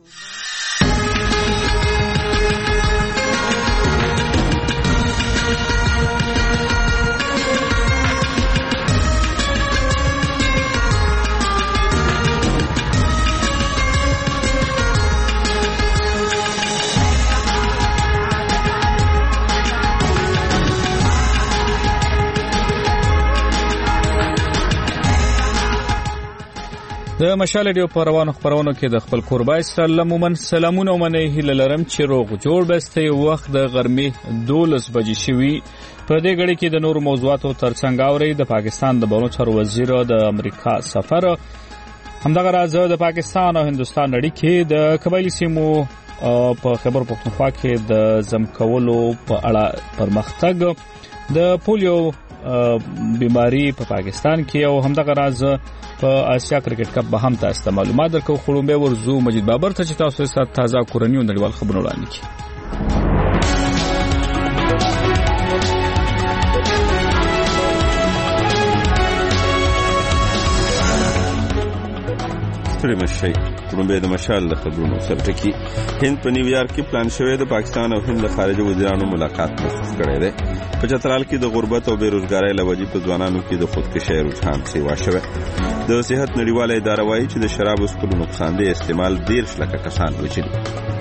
د مشال ریډیو په روانو خبرونو کې د خپل کوربای سره عموما سلامونه ومنئ هیله لرم چې روغ جوړ بسته وخت د غرمې 12 بجې شوي په دې غړي کې د نور موضوعاتو ترڅنګ اوري د پاکستان د بهرنیو چارو وزیر د امریکا سفر همدغه راز د پاکستان او هندستان اړیکې د قبایلی سیمو په خبر پښتونخوا کې د زمکولو په اړه پرمختګ د پولیو بیماری په پاکستان کې او همدغه راز په آسیا کرکټ کپ به هم تاسو ته معلومات درکو خړومبه ورزو مجید بابر ته چې تاسو سره تازه کورنۍ او نړیوال خبرونه وړاندې کړي. پرمشي خړومبه د مشال د خبرونو سره ټکی هند په نیویارک کې پلان شوی د پاکستان او هند خارجه وزیرانو ملاقات مخکې کړی دی. په چترال کې د غربت او بیروزګارۍ لوجې په ځوانانو کې د خودکشي رجحان سیوا شوی. د صحت نړیواله اداره وایي چې د شرابو څښلو نقصان دی استعمال 13 لکه کسان وچلي.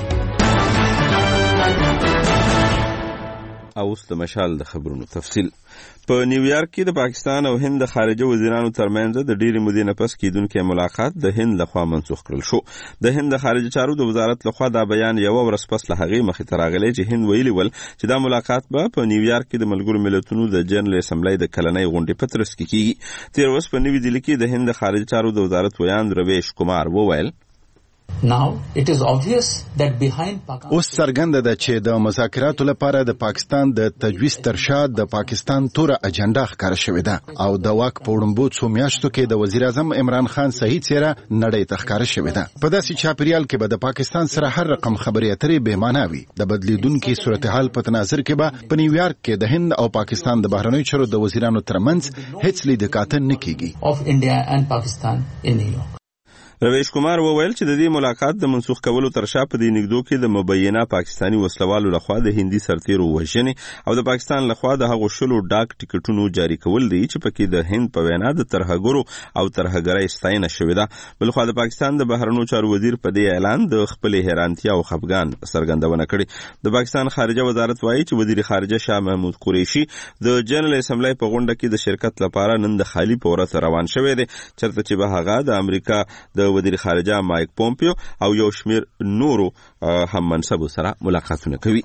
او اوس د مشال د خبرونو تفصیل. په نیویارک کې د پاکستان او هند خارجه وزیرانو ترمنځ د ډېرې مودې نه پس کېدونکې ملاقات د هند لخوا منسوخ کړل شو. د هند خارجه چارو د وزارت لخوا دا بیان یو ورځ پس له هغې مخې ته راغلی چې هند ویلي ول چې دا ملاقات به په نیویارک کې د ملګرو ملتونو د جنرال اسمبلی د کلنۍ غونډې په ترڅ کې کېږي. تېر ورځ په نوي دهلي کې د هند خارجه چارو د وزارت ویان رویش کمار وویل Now it is obvious that behind اوس څرګنده ده چې د مذاکراتو لپاره د پاکستان د تجویز تر شا د پاکستان توره اجنډا ښکاره شوې ده او د واک په وړاندې څو میاشتو کې د وزیر اعظم عمران خان صحیح څیره نړۍ ته ښکاره شوې ده. په داسې چاپیریال کې به د پاکستان سره هر رقم خبرې اترې بې معنا وي. د بدلیدونکو صورتحال په تناظر کې به په نیویارک کې د هند او پاکستان د بهرنیو چارو د وزیرانو ترمنځ هیڅ لیدکاتن نه کیږي. of India and Pakistan in New York. رویش کمار وویل چې د دې ملاقات د منسوخ کولو تر شا په دې نږدو کې د مبینه پاکستانی وسلوالو لخوا د هندي سرتیرو وژنې او د پاکستان لخوا د هغو شلو ډاک ټکټونو جاری کول دي چې پکې د هند په وینا د ترهګرو او ترهګرۍ ستاینه شوې ده. بلخوا د پاکستان د بهرنیو چارو وزیر په دې اعلان د خپل حیرانتیا او خفګان څرګندونه کړې. د پاکستان خارجه وزارت وایي چې وزیر خارجه شاه محمود قریشي د جنرال اسمبلی په غونډه کې د شرکت لپاره نن د خالی پورته روان شوی دی چرته چې به هغه د امریکا د وزیر خارجه مایک پومپیو او یو شمیر نورو هم منصبو سره ملاقاتونه کوي.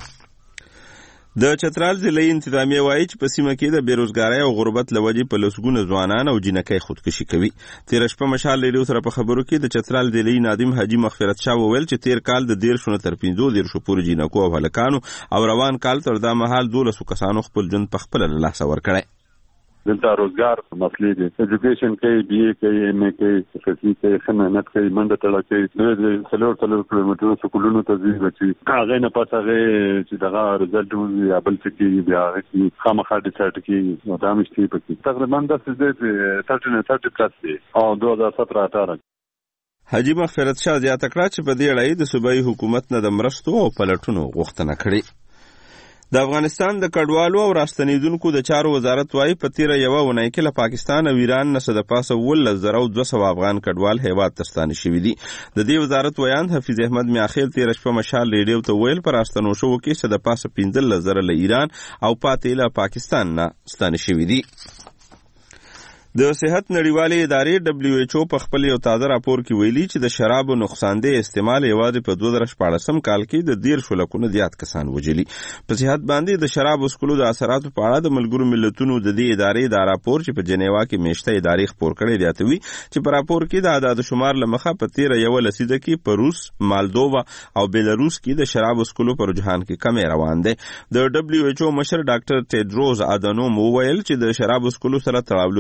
د چترال ضلعي انتظامیه وایي چې په سیمه کې د بیروزګارۍ او غربت له وجې په لسګونه ځوانان او جنکۍ خودکشي کوي. تېره شپه مشال ریډیو سره په خبرو کې د چترال ضلعي ناظم حاجي مغفرت شاه وویل چې تېر کال د 13 نه تر 15 پورې جنکو او هلکانو او روان کال تر دا مهال 12 کسانو خپل ژوند په خپله له لاسه ورکړی. دلته روزګار مسلې دي ایجوکیشن کوي بي اي کوي ام اي کوي فیسي کوي خنانت کوي منډه تړه کوي د 3 کیلومترو سکولونو ته ځي چې هغه نه پاتې هغه چې دغه رزلټ یا بل څه کې بیا هغه خامخا ډیسایډ کوي دا مشتي پکې تقریبا د 30 پلس دي او 2017-18. حاجی مغفرت شاه زیاته کړه چې په دې اړه د صوبایي حکومت نه د مرستو او پلټونو غوښتنه کړې. د افغانستان د کډوالو او راستنیدونکو د چارو وزارت وايي په تیره یوه اونۍ کې له پاکستان او ایران نه څه د پاسه 11200 افغان کډوال هیواد ته ستانه شوي دي. د دې وزارت ویان حفیظ احمد میاخیل تیره شپه مشال ریډیو ته ویل پر راستنو شوو کې څه د پاسه 15000 له ایران او پاتې له پاکستان نه ستانه شوي دي. د صحت نړیوالې ادارې WHO په خپل یو تازه راپور کې ویلي چې د شرابو نقصاندې استعمال یوازې په 2014 کال کې د 13 لکونو زیات کسان وژلي. په صحت باندې د شرابو څښلو د اثراتو په اړه د ملګرو ملتونو د دې ادارې دا راپور چې په جنیوا کې میشته ادارې خپور کړی دی اتوي چې په راپور کې د عدد شمار لمخه په 13 لسیزه کې په روس، مالدووا او بیلاروس کې د شرابو څښلو پر رجحان کې کمی روان دی. د WHO مشر ډاکټر ټیډروز ادانوم وویل چې د شرابو څښلو سره تړاو لرونکو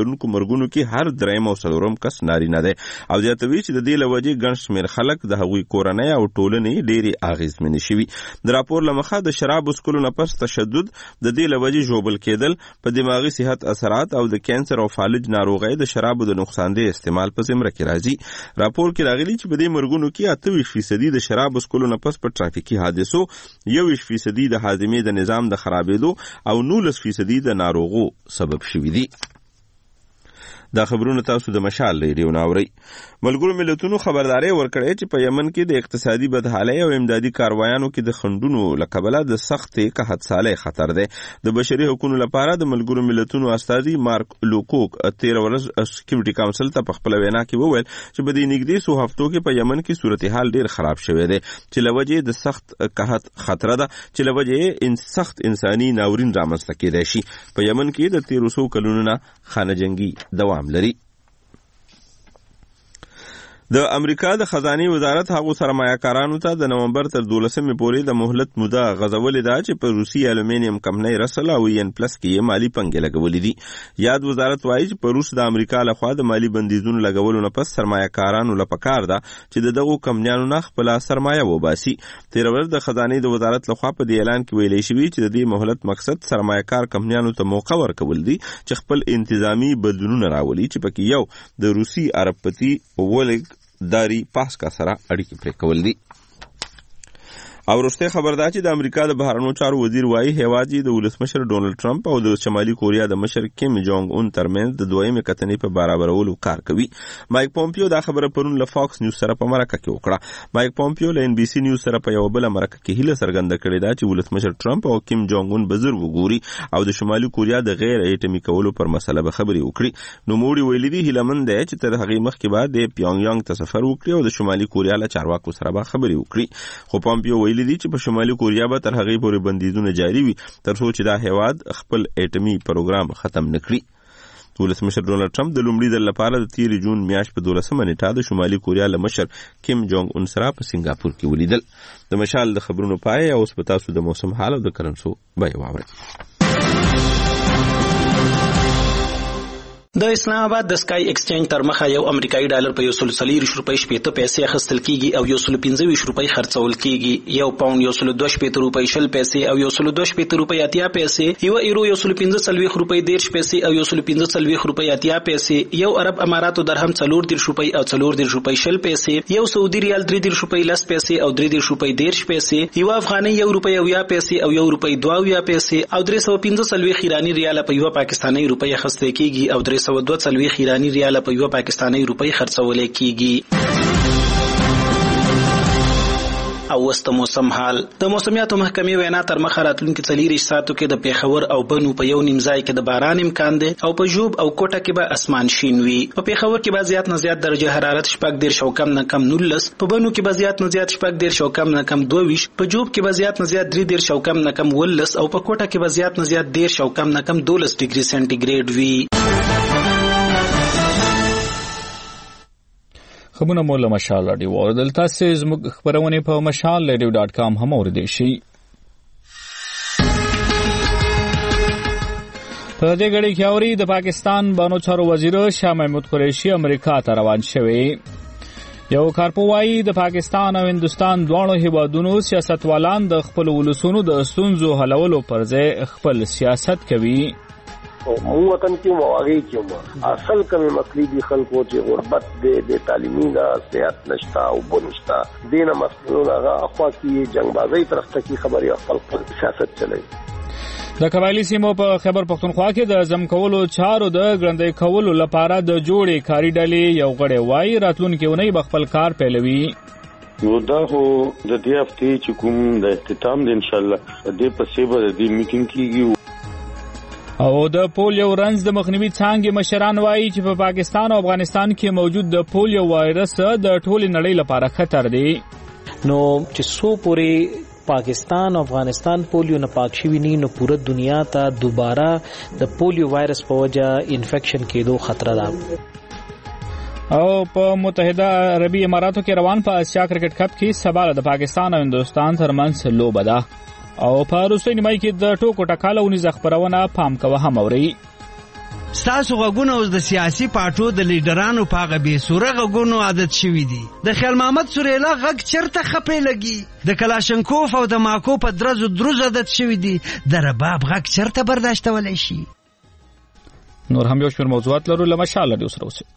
مرګونو کې هر دریم او څلورم کس نارینه دی او زیاتوي چې د دې له وجې ګڼ شمېر خلک د هغوی کورنۍ او ټولنې ډېرې اغېزمنې شوي. د راپور له مخه د شراب څښلو نه پس تشدد، د دې له وجې ژوبل کېدل، په دماغي صحت اثرات او د کینسر او فالج ناروغۍ د شرابو د نقصاندې استعمال په زمره کې راځي. راپور کې راغلي چې په دې مرګونو کې 28% د شراب څښلو نه پس په ټرافیکي حادثو، 21% د هاضمې د نظام د خرابېدو او 19% د ناروغو سبب شوي دي. دا خبرونه تاسو د مشال ریډیو ناوري. ملګرو ملتونو خبرداري ورکړې چې په یمن کې د اقتصادي بدحالۍ او امدادي کاروایانو کې د خنډونو لکبله د سخت قحط سالي خطر دی. د بشري حقوقو لپاره د ملګرو ملتونو استاذي مارک لوکوک 13 ورځ سکیورټي کونسل ته په خپل وینا کې وویل چې په دې نږدې سو هفتو کې په یمن کې صورتحال ډیر خراب شوی دی چې لوجه د سخت قحط خطر ده چې لوجه سخت انساني ناورین رامنځته کېدای شي. په یمن کې د 1300 کلونو نه خانه جنگي دوام لري. د امریکا د خزانه وزارت هغو سرمایه‌کارانو ته د نومبر تر 12 پورې د مهلت موده غځولې ده چې په روسي الومینیم کمپنۍ رسل او ان پلس کې مالی پنګې لګولې دي. یاد وزارت وایي چې په روس د امریکا لخوا د مالی بندیزونو لګولو نه پس سرمایه‌کارانو لپاره ده چې دغه کمپنیانو نه خپل سرمایه وباسي. 13 ورځ د خزانه د وزارت لخوا په دې اعلان کې ویلي شوی چې د دې مهلت مقصد سرمایه‌کار کمپنیانو ته موقع ورکول دي چې خپل انتظامی بدلونونه راولي چې پکې یو د روسي اربپتی ولګ داری پاسکا سره اړیکې پرې کول دي. او وروسته خبر ده چې د امریکا د بهرنیو چارو وزیر وایي هیواد د ولسمشر ډونالد ټرمپ او د شمالي کوریا د مشر کیم جونګ اون ترمنځ د دویمې کتنې په برابرولو کار کوي. مایک پومپیو دا خبره پرون له فاکس نیوز سره په مرکه کې وکړه. مایک پومپیو له ان بي سي نیوز سره په یو بل مرکه کې هیله څرګنده کړې ده چې ولسمشر ټرمپ او کیم جونګ اون بزرګ وګوري او د شمالي کوریا د غیر ایټمي کولو پر مسله به خبرې وکړي. نو موړي ویلي دي هیلمن ده چې تر هغه مخکې بعد د پیونګ یانګ ته سفر وکړي او د شمالي کوریا له چارواکو سره به خبرې وکړي. خو پومپیو ویلي دي چې په شمالي کوریا به تر هغې پورې بندیزونه جاري وي تر څو چې دا هیواد خپل ایټمي پروګرام ختم نکړي. ولسمشر ډونالد ټرمپ د لومړي ځل لپاره د 13 جون میاشت په 12 نیټه د شمالي کوریا له مشر کیم جونګ اون سره په سنگاپور کې ولیدل. د مشال د خبرونو پای او اوس په تاسو د موسم حال او د کرنسو بیه واورئ. د اسلام آباد د سکای ایکسچینج تر مخه یو امریکایي ډالر په 140 روپۍ 70 پیسې اخیستل کیږي او 125 روپۍ خرڅول کیږي. یو پاوند 102 روپۍ 20 پیسې او 102 روپۍ 80 پیسې، یو ایرو 115 روپۍ 10 پیسې او 115 روپۍ 80 پیسې، یو عرب اماراتو درهم 34 روپۍ او 34 روپۍ 20 پیسې، یو سعودي ریال 33 روپۍ 10 پیسې او 33 روپۍ 10 پیسې، یو افغاني 1 روپۍ 90 پیسې او 1 روپۍ 2 پیسې او 315 ایرانی ریال په یو پاکستاني روپۍ اخیستل کیږي او 342 ایرانی ریال په یو پاکستاني روپۍ خرڅول کیږي. او وست موسم حال د موسمیاتو محکمې وینا تر مخه راتلونکي 40 ساعتو کې د پیښور او بنو په یو نیم ځای کې د باران امکان دی او په جوب او کوټه کې به اسمان شین وي. په پیښور کې به زیات نه زیات درجه حرارت 14 او کم نه کم 19، په بنو کې به زیات نه زیات 14 او کم نه کم 22، په جوب کې به زیات نه زیات 13 او کم نه کم 19 او په کوټه کې به زیات نه زیات 10 او کم نه کم 12 ډیګري سنټیګریډ وي. خبرونه مو له مشال راډیو اوریدل. تاسو زموږ خبرونه په mashalradio.com هم اوریدئ شئ. په دې غړي کې اوري د پاکستان بانو چارو وزیر شاه محمود قریشي امریکا ته روان شوی. یو کارپوهایی د پاکستان او هندستان دوه هیوادونو سیاستوالان د خپل ولسونو د ستونزو حلولو پر ځای خپل سیاست کوي. مو وطن کې مواقع کې اصل کمی مسلې دي خلکو چې غربت د تعلیمي نه صحت نشتا او بنشتا دینه مسلونه هغه اخوا کې جنگبازي طرف ته کی خبري خپل سیاست چلای. د قبایلی سیمو په خیبر پختونخوا کې د زم کولو چارو د ګرندې کولو لپاره د جوړې کاری ډلې یو غړی وای راتلونکي ونی بخپل کار پیلوي. نو دا هو د دې هفتې چې کوم د اختتام د ان شاء الله د پسې به د میټینګ کیږي. او د پولیو رنځ د مخنیوي څانګې مشران وایي چې په پاکستان او افغانستان کې موجود د پولیو وایرس د ټولې نړۍ لپاره خطر دی. نو چې سو پورې پاکستان او افغانستان پولیو نه پاک شوی نه نو پوره دنیا ته دوباره د پولیو وایرس په وجه انفیکشن کېدو خطر ده. او په متحده عربي اماراتو کې روان په اسیا کرکټ کپ کې سبا د پاکستان او هندستان ترمنځ لوبه ده. او په روسي نیمه کې د ټوکو ټکاله ونیزه خبرونه پام کوه هم اوري. ستاسو غوونه اوس د سیاسي پارټو د لیډرانو پاغه به سوره غوونه عادت شوی دي. د خیال محمد سوریلا غږ چرته خپې لګي، د کلاشنکوف او د ماکو په درز عادت شوی دي، د رباب غږ چرته برداشتولای شي. نور هم یو شمېر موضوعات لرو، له مشال لري سره اوسئ.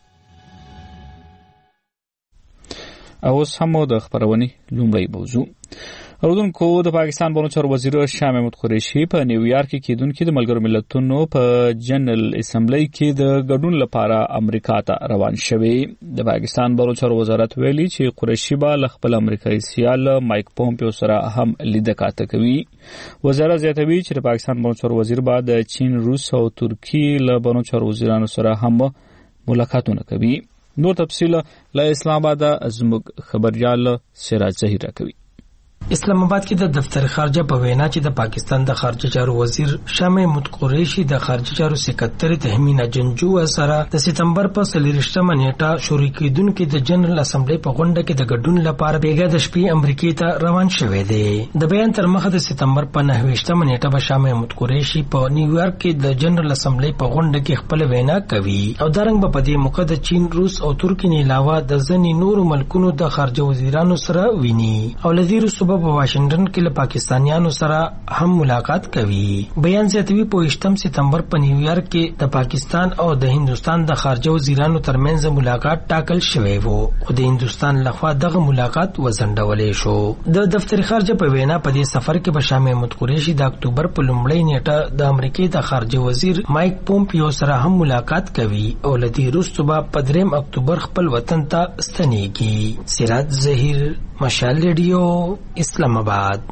اوس هم د خبرونې لومړی موضوع. اردوونکو د پاکستان بانو چارو وزیر شاه محمود قریشي په نیویارک کې کېدونکو د ملګرو ملتونو په جنرال اسمبلی کې د ګډون لپاره امریکا ته روان شوی. د پاکستان بانو چارو وزارت ویلي چې قریشي به له خپل امریکایي سیال مایک پومپیو سره هم لیدکاته کوي. وزارت زیاتوي چې د پاکستان بانو چارو وزیر به د چین، روس او ترکیې له بانو چارو وزیرانو سره هم ملاقاتونه کوي. نور تفصیل له اسلام آباد زموږ خبريال سراج ظهیر راکوي. اسلام آباد کې د دفتر خارجه په وینا چې د پاکستان د خارجه چارو وزیر شاه محمود قریشي د خارجه چارو سکرټری تهمینا جنجو سره د سپتمبر په 23مه نیټه شروع کېدونکو د جنرال اسمبلی په غونډه کې د ګډون لپاره بیګا د شپې امریکای ته روان شوی دی. د بیان تر مخه د سپتمبر په 29مه نیټه به شاه محمود قریشي په نیویارک کې د جنرال اسمبلی په غونډه کې خپل وینا کوي او دارنګ په دې موقع د چین، روس او ترکیې نه علاوه د ځینې نورو ملکونو د خارجه وزیرانو سره ویني او لدی روسو په واشنگټن کې له پاکستانیانو سره هم ملاقات کوي. بیان زیاتوي په 8 سپتمبر په نیویارک کې د پاکستان او د هندستان د خارجه وزیرانو ترمنځ ملاقات ټاکل شوی و او د هندستان لخوا دغه ملاقات وزندولې شو. د دفتر خارجه په وینا په دې سفر کې به شاه محمود قریشي د اکتوبر په لومړۍ نیټه د امریکای د خارجه وزیر مایک پومپیو سره هم ملاقات کوي او لدی وروسته به په 3 اکتوبر خپل وطن ته ستنېږي. سراج ظهیر، مشال ریډیو، اسلام آباد.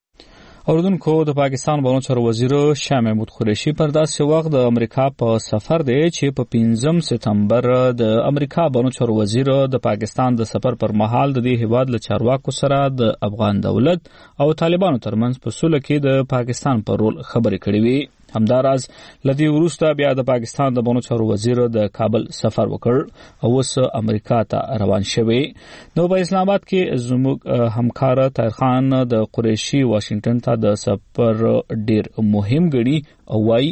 اردوونکو د پاکستان بانو چارو وزیر شاه محمود قریشي پر داسې وخت د امریکا په سفر دی چې په 5 سپتمبر د امریکا بانو چارو وزیر د پاکستان د سفر پر مهال د دې هیواد له چارواکو سره د افغان دولت او طالبانو ترمنځ په سوله کې د پاکستان پر رول خبرې کړې وي. همداراز لدی وروسته بیا د پاکستان د بانو چارو وزیر د کابل سفر وکړ او اوس امریکا ته روان شوی. نو په اسلام آباد کې زموږ همکار طاهر خان د قریشي واشنگټن ته د سفر ډیر مهم ګڼي او وايي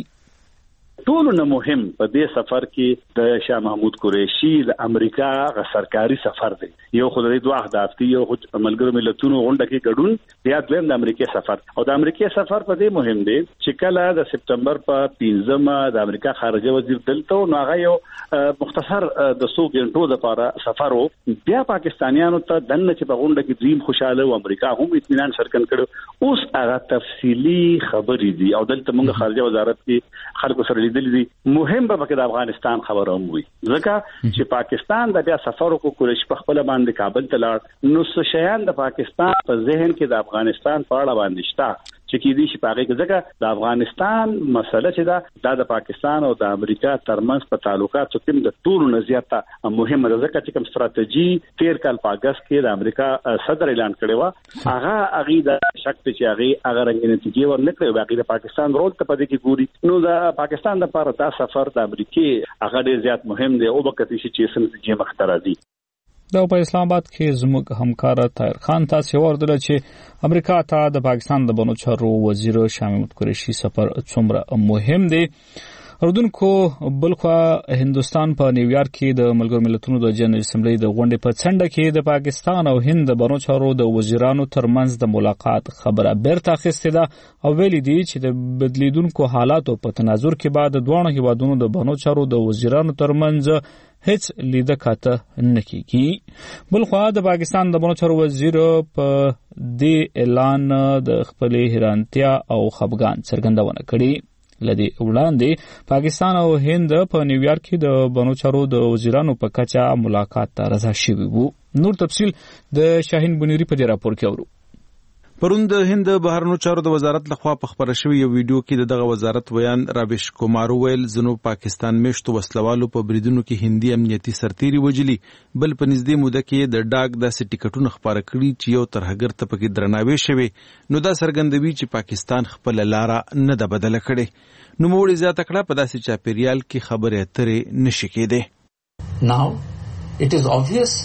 ټول نه مهم په دې سفر کې د شاه محمود قریشي د امریکا غ سرکاري سفر دی. یو خدای دوه اهداف دي، یو ملګرو ملتونو غونډه کې ګډون، بیا دویم د امریکا سفر. او د امریکا سفر په دې مهم دی چې کله د سپتمبر په 5مه د امریکا خارجه وزیر دلته نو هغه یو مختصر د 100 غنټو لپاره سفر وو. بیا پاکستانیانو ته دنه چې په غونډه کې دریم خوشاله او امریکا هم اطمینان شرکن کړو. اوس هغه تفصیلی خبرې دي او دلته موږ خارجه وزارت کې خلکو سره مهم به د افغانستان خبره هم وي، ځکه چې پاکستان د بیا سفر کو قریشي په خپل باندې کابل ته لاړ نو څه شیان د پاکستان په ذهن کې د افغانستان په اړه باندې شته چې کې دي چې پاره کې ځکه د افغانستان مسله چې دا د پاکستان او د امریکا ترمنځ په تعلقاتو کې د ټولو نه زیاته مهمه ده، ځکه چې کوم ستراتیژي 13 کال په اگست کې د امریکا صدر اعلان کړی و هغه د شک چې هغه رنګ نتیجې ورنکړي باقي د پاکستان رول ته پدې کې ګوري. نو د پاکستان لپاره دا سفر د امریکای هغه ډیر زیات مهم دی او وکړي چې څنګه مختار دي. دا په اسلام آباد کې زموږ همکار طاهر خان تاسو ورته چې امریکا ته د پاکستان د بانو چارو وزیر شاه محمود قریشي سفر څومره مهم دی. اردوونکو بلخوا هندستان په نیویارک کې د ملګرو ملتونو د جنرال اسمبلی د غونډې په څنډه کې د پاکستان او هند د بانو چارو د وزیرانو ترمنځ د ملاقات خبره بیرته اخیستې ده او ویلي دي چې د بدلیدونکو حالاتو په تناظر کې بعد دوه هیوادونو د بانو چارو د وزیرانو ترمنځ هیڅ لیدکاته نه کیږي. بلخوا د پاکستان د بانو چارو وزیر په دې اعلان د خپل حیرانتیا او خفګان څرګندونه کړې. لدی وړاندې پاکستان او هند په نیویارک کې د بانو چارو د وزیرانو په کچه ملاقات ته رضا شوي وو. نور تفصیل د شاهین بنيري په دې راپور کې اورو. پرون د هند بهرنیو چارو د وزارت لخوا په خبره شوی یو ویډیو کې دغه وزارت ویان راویش کومار ویل زنو پاکستان میشتو وسلوالو په بریدونو کې هندي امنیتي سرتیري وجلی، بل په نږدې موده کې د ډاک داسې ټیکټونه خبره کړي چې یو ترهګر ته پکې درناوی شوی. نو دا څرګندوي چې پاکستان خپل لاره نه ده بدله کړې. نو موږ زیاته کړه په داسې چاپیریال کې خبرې اترې نشي کېدې. Now it is obvious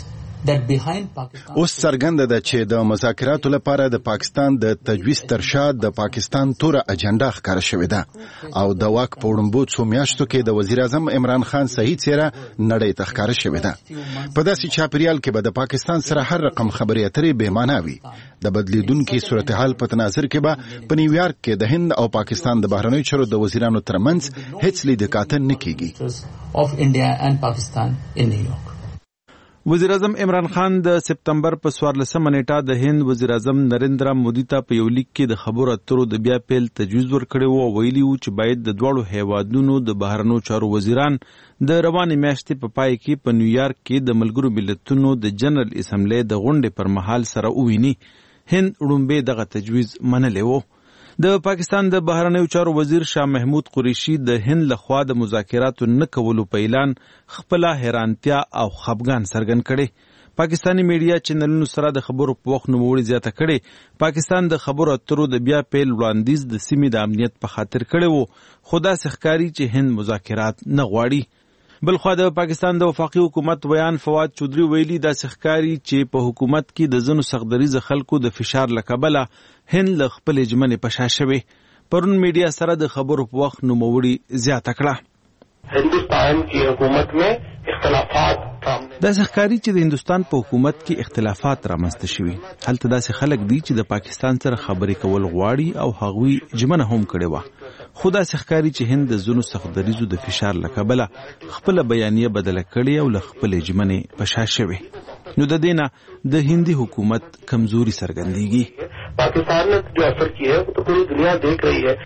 that behind Pakistan اوس څرګنده ده چې د مذاکراتو لپاره د پاکستان د تجویز تر شا د پاکستان توره اجنډا ښکاره شوې ده او د واک په وړاندې څو میاشتو کې د وزیر اعظم عمران خان صحیح څیره نړۍ ته ښکاره شوې ده. په داسې چاپیریال کې به د پاکستان سره هر رقم خبرې اترې بې معنا وي. د بدلیدونکي صورتحال په تناظر کې به په نیویارک کې د هند او پاکستان د بهرنیو چارو د وزیرانو ترمنځ هیڅ لیدکاته نه کیږي. of India and Pakistan in New York. وزیر اعظم عمران خان د سپتمبر په 14 نیټه د هند وزیر اعظم نریندرا مودي ته په یو لیک کې د خبرو اترو د بیا پیل تجویز ورکړی و او ویلي و چې باید د دواړو هیوادونو د بهرنیو چارو وزیران د روانې میاشتې په پای کې په نیویارک کې د ملګرو ملتونو د جنرال اسمبلی د غونډې پر مهال سره وویني. هند وړاندې دغه تجویز منلی و. د پاکستان د بهرنیو چارو وزیر شاه محمود قریشي د هند لخوا د مذاکراتو نه کولو په اعلان خپل حیرانتیا او خفګان څرګند کړي. پاکستانی میډیا چینلونو سره د خبرو په وخت نوموړي زیاته کړي پاکستان د خبرو اترو د بیا پیل وړاندیز د سیمې د امنیت په خاطر کړي وو، خو داسې ښکاري چې هند مذاکرات نه غواړي. بلخوا د پاکستان د وفاقي حکومت ویان فواد چودري ویلي داسې ښکاري چې په حکومت کې د ځینو سختدریزه خلکو د فشار له کبله هند له خپلې ژمنې په شا شوې. پرون میډیا سره د خبرو په وخت نوموړي زیاته کړه. هندوستان کی حکومت میں اختلافات داسې ښکاري چې د هندوستان په حکومت کې اختلافات رامنځته شوي. هلته داسې خلک دي چې د پاکستان سره خبرې کول غواړي او هغوی ژمنه هم کړې وه، خو داسې ښکاري چې هند د ځینو سختدریزو د فشار له کبله خپله بیانیه بدله کړې او له خپلې ژمنې په شا شوې. نو د دې نه د هندي حکومت کمزوري څرګندېږي. پاکستان نے جو اثر کیا ہے تو پوری دنیا دیکھ رہی ہے.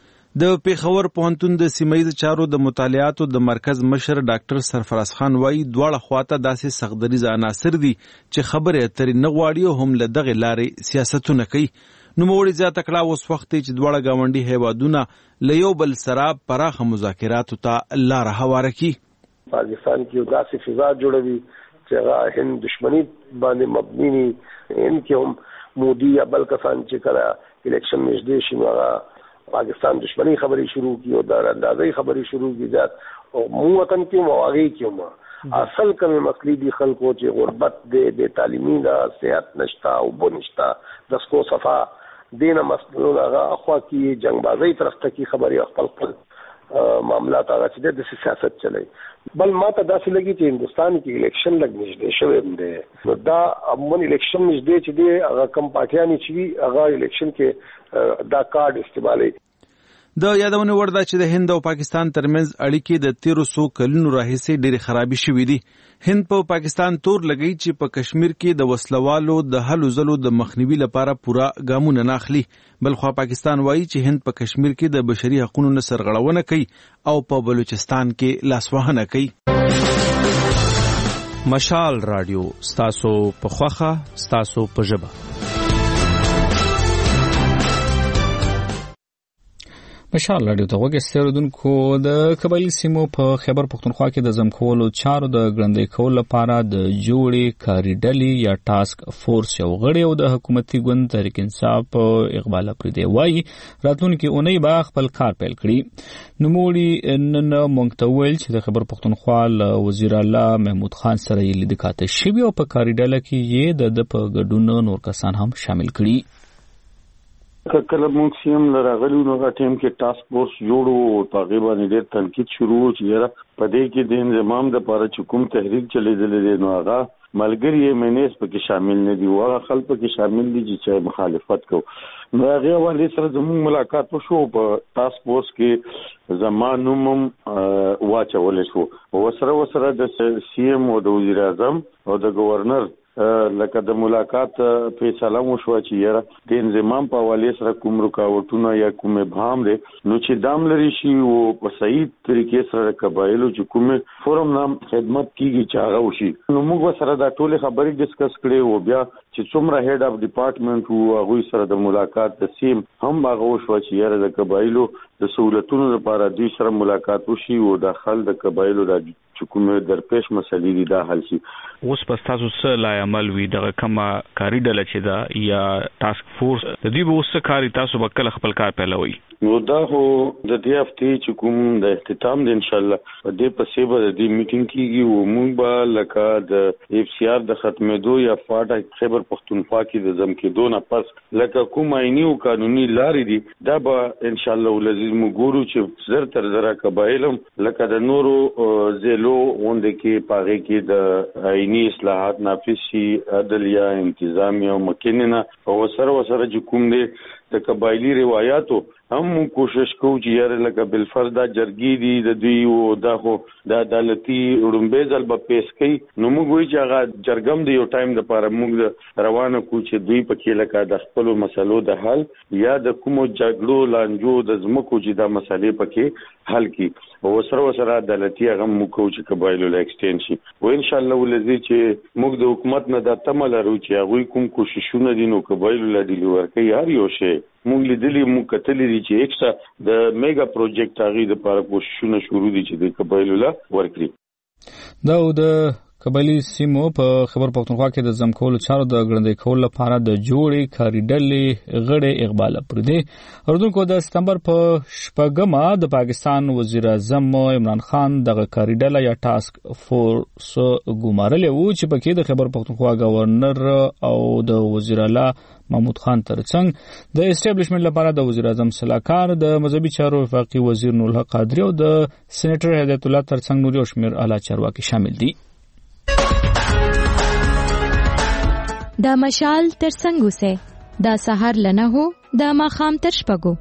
د پیښور پوهنتون د سیمه ییز چارو د مطالعاتو د مرکز مشر ډاکټر سرفراز خان وایي دواړه خواته داسې سختدریز عناصر دي چې خبرې اترې نه غواړي او هم له دغې لارې سیاستونه کوي. نوموړي زیاته کړه اوس وخت دی چې دواړه ګاونډي هیوادونه له یو بل سره پراخه مذاکراتو ته لاره هواره کړي. پاکستان کی داسې فضا جوړوي چې هغه هند دشمنی باندې مبني نه، ان کې هم مودي یا بل کسان چې کړه الیکشن نږدې شي هغه پاکستان دشمنی خبرې شروع کی او د اندازې خبرې شروع کی ذات او مو وطن کې مواقع کې اصل کمی مسئلې دي خلکو چې غربت دې بے تعلیمي ده، صحت نشتا او بو نشتا، د سکو صفا دینه مسئلو هغه اخوا کې جنگبازۍ طرف ته کی خبرې خپل معاملات هغه چې د سیاست چلای. بل ما ته داسې لګي چې هندوستان کې الیکشن لګ نږدې شوی دی، نو دا امن الیکشن نږدې چې دی هغه کم پارټیانې چې وي هغه الیکشن کې دا کارت استعمالوي. د یادونې وړ ده چې د هند او پاکستان ترمنځ اړیکې د 1300 کلونو راهیسې ډېرې خرابې شوې دي. هند په پاکستان تور لګی چې په کشمیر کې د وسلوالو د هلو ځلو د مخنیوي لپاره پوره ګامونه نه اخلي. بلخوا پاکستان وایي چې هند په کشمیر کې د بشري حقوقو نه سرغړونه کوي او په بلوچستان کې لاسوهنه کوي. مشال رادیو ستاسو په خوخه ستاسو په ژبه. مشال رادیو ته وګورئ ستوردونکو د قبایلی سیمو په خیبر پختونخوا کې د زمکولو چارو د ګړندۍ کولو لپاره د جوړې کاري ډلې یا ټاسک فورس یو غړی او د حکومتي ګوند تحریک انصاف اقبال اپریدی وایي راتلونکي اونۍ به خپل کار پیل کړي. نوموړي نن موږ ته وویل چې د خیبر پختونخوا له وزیر اعلی محمود خان سره یې لیدکاته شوي او په کاري ډله کې یې د په ګډون نور کسان هم شامل کړي. کله موږ سیم لراغلی نو هغه ټیم کې ټاسک فورس جوړو او هغه باندې ډېر تنقید شروع چې په دې کې د انضمام د لپاره چې کوم تحریک چلیدل دي نو هغه ملګری یې مینس پکې شامل نه دي او هغه خلک پکې شامل دي چې مخالفت کو. نو هغه ولې سره زموږ ملاقات وشو په ټاسک فورس کې زمانوم واچول شو او سره د سی ایم او د وزیر اعظم او د گورنر لکه د ملاقات فیصله وشو چې یاره د انضمام په حواله سره کوم رکاوټونه یا کوم ابهام دي نو چې دام لري شي او په صحیح طریقې سره قبایلو چې کوم فورم نام خدمت کیږي چې هغه وشي. نو موږ سره دا ټول خبرې ډیسکس کړې او بیا چې څومره هډ اف ډپارټمنټ او هغه سره د ملاقات د سیم هم هغه وشو چې یاره د قبایلو د سہولتونو لپاره دوی سره ملاقات وشي او د خل د قبایلو د چې کومه درپېښ مسلې دي دا حل شي. اوس په تاسو سره لا عمل وی دغه کومه کاری ډله چې دا یا ټاسک فورس د دې به اوس کاری تاسو به کله خپل کار پیلوي؟ نو دا هو د دې هفته چې کوم د اختتام دی ان شاء الله په دې پسې به د دې میټینګ کیږي او موږ به لکه د اف سی آر د ختمېدو یا فاټا خیبر پختونخوا کې د ځم کېدو نه پس لکه کوم آئینی او قانوني لارې دي دا به ان شاء الله ولزم ګورو چې زر تر زره قبایلم لکه د نورو زیلو غونډه کې پاره کې د آئینی اصلاحات نافذ شي عدلیه انتظامیه او مکننه او سره چې کوم دي د قبایلی روایتو هم کوشش کوو چې یاره لکه بالفرض دا جرګي دي د دوی او دا خو د عدالتي وړاندې ځل په پیش کوي نو موږ وایو چې هغه جرګم دی یو ټایم د پاره موږ روانه کو چې دوی په کې لکه د خپل مسلو د حل یا د کومو جګړو لانجو د زمکو چې دا مسلې پکې حل کی او سره عدالتي هغه موږ کو چې قبایلو لا ایکسټند شي او ان شاء الله ولزي چې موږ د حکومت نه د تمل لرو چې هغه کوم کوششونه دي نو قبایلو لا دی ورکه هر یو شی موږ لیدلې موږ کتلې دي چې اکثر د میگا پروجیکټ هغه د لپاره کوششونه شروع دي چې د قبایلو لا ورکړي. دا د قبایلی سیمو په خیبر پختونخوا کې د ځمکولو چارو د ګړندۍ کولو لپاره د جوړې کاري ډلې غړي اقبال پر دې اردوونکو د سپتمبر په شپږمه د پاکستان وزیر اعظم عمران خان دغه کاري ډله یا ټاسک فورس ګمارلې وو چې پکې د خیبر پختونخوا گورنر او د وزیر اعلی محمود خان ترڅنګ د اسټابلیشمنت لپاره د وزیر اعظم سلاکار د مذهبي چارو وفاقي وزیر نور الحق قادری او د سېنیټر هدایت الله ترڅنګ نور یو شمېر اعلی چارواکي شامل دي. دا مشال تر څنګه وسه دا سحر لنه هو دا ماخام تر شپګو.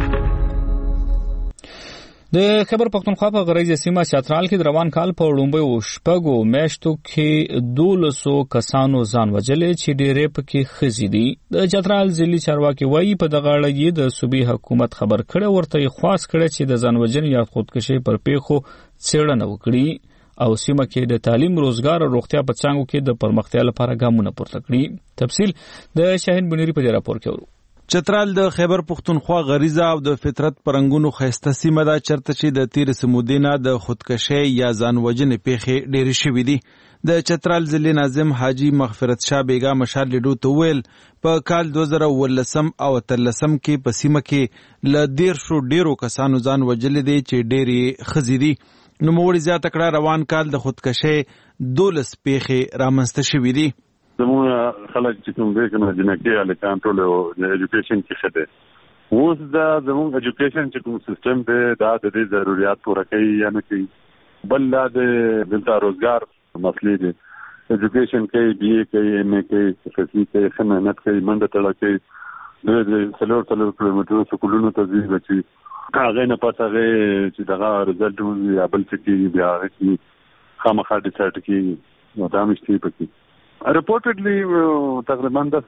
د خیبر پختونخوا په غریزه سیمه چترال کې د روان کال په وړاندې شپږو میاشتو کې 1200 کسانو ځان وجلې چې ډېرې پکې خزي دي. د چترال ضلعي چارواکي وایي په دغه اړه د صوبې حکومت خبر کړه ورته خواست کړه چې د ځان وجنې یا خودکشي پر پیښو څېړنه وکړي او سیمه کې د تعلیم روزګار او روغتیا په څنګه کې د پرمختیا لپاره ګامونه پورته کړي. تفصیل د شاهین بنيري په راپور کې ورو. چترال د خیبر پختونخوا غریزه او د فطرت پرنګونو خسته سیمه ده چرته چې د تیر سمودینه د خودکشي یا ځان وجنې پیښې ډېرې شوې دي. د چترال ضلع ناظم حاجی مغفرت شاه بیگا مشال لیدو ته ویل په کال 2013 او 13 کې په سیمه کې ل ډیرو کسانو ځان وجلې دي چې ډېری خزي دي. نو موړي زیاته کړه روان کال د خودکشي 12 پیښې رامنځته شوې دي. زموږ خلک چې کوم دې کنه جنکي ال کنټرول او ایجوکیشن کې خده اوس دا زموږ ایجوکیشن چې کوم سیستم دی دا د دې ضرورت پوره کوي یا نه کوي بل دا د روزګار مسلې دي ایجوکیشن کې بي اي کې ام اي کې فزیک کې خدمت کوي منډه تړه کوي د څلور کیلومترو سکولونو ته ځي چې هغه نه پاتغه چې دغه رزلټ یا بل څه کې بیا چې خامخا ډیسایډ کې نو دا مشتي پکې ریپورټډلی تقریبا د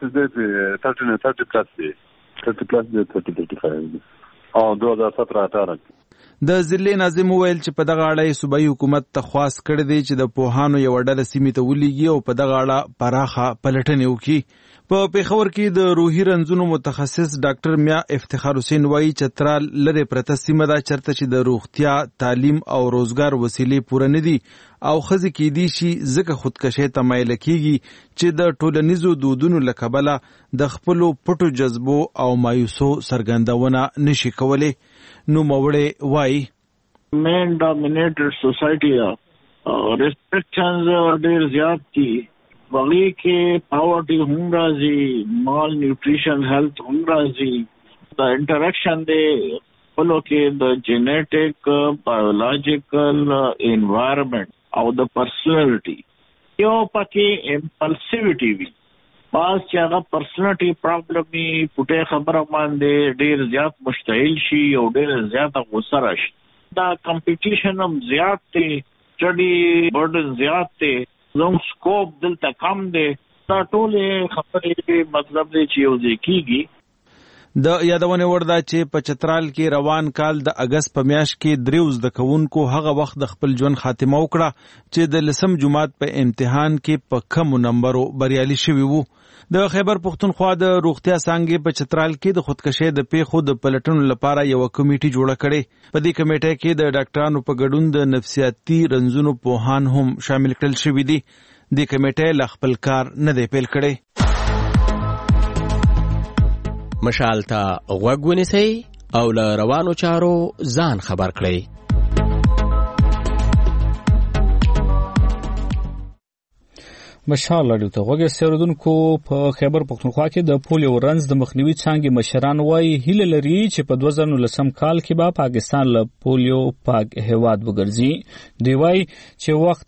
30 پلس 35 او 2017 د ضلع ناظم ویل چې په دغه اړه صوبایي حکومت ته خواست کړی دی چې د پوهانو یو ډله سیمې ته ولېږي او په دغه اړه پراخه پلټنې وکړي. په پیښور کې د روحي رنځونو متخصص ډاکټر میا افتخار حسین وایي چترال لرې پرته سیمه ده چرته چې د روغتیا تعلیم او روزګار وسیلې پوره نه دي او ښځې کیدی شي ځکه خودکشي ته مایله کیږي چې د ټولنیزو دودونو له کبله د خپلو پټو جذبو او مایوسو څرګندونه نشي کولی. نو موړې وایي مین ډامینیټډ سوسایټي ریسټریکشنز ډېر زیات دي وغی کې پاورټي هم راځي مال نیوټریشن هیلث هم راځي د انټریکشن دی خپلو کې د جینیټک بایولوژیکل انوایرنمنت او د پرسنالټي یو پکې امپلسیویټي وي باز چې هغه پرسنالټي پرابلم یې پټه خبره باندې ډېر زیات مشتعل شي او ډېر زیات غوسه راشي دا کمپټیشن هم زیات دی سټډي برډن زیات دی زموږ سکوپ دلته کم دی دا ټول خبرې مطلب دی چې یو ځای کیږي. د یادونه ورده چې په چترال کې روان کال د اگست په میاشت کې 3 زده کوونکو هغه وخت د خپل ژوند خاتمه وکړه چې د لسم جماعت په امتحان کې په کم نمبرو بریالي شوي وو. د خیبر پختونخوا د روغتیا څانګې په چترال کې د خودکشي د پیښو د پلټنو لپاره یو کمیټه جوړه کړې. په دې کمیټه کې د ډاکټرانو په ګډون د نفسیاتي رنځونو پوهان هم شامل کړل شوي دي. د کمیټې ل خپل کار نه دی پیل کړی. مشال ته غوږ ونیسئ او له روانو چارو ځان خبر کړئ. مشال راډیو ته غوږ اوریدونکو په خیبر پختونخوا کې د پولیو رنځ د مخنیوي څانګې مشران وایي هیله لري چې په 2019 کال کې به پاکستان له پولیو پاک هیواد وګرځي. دوی وایي چې وخت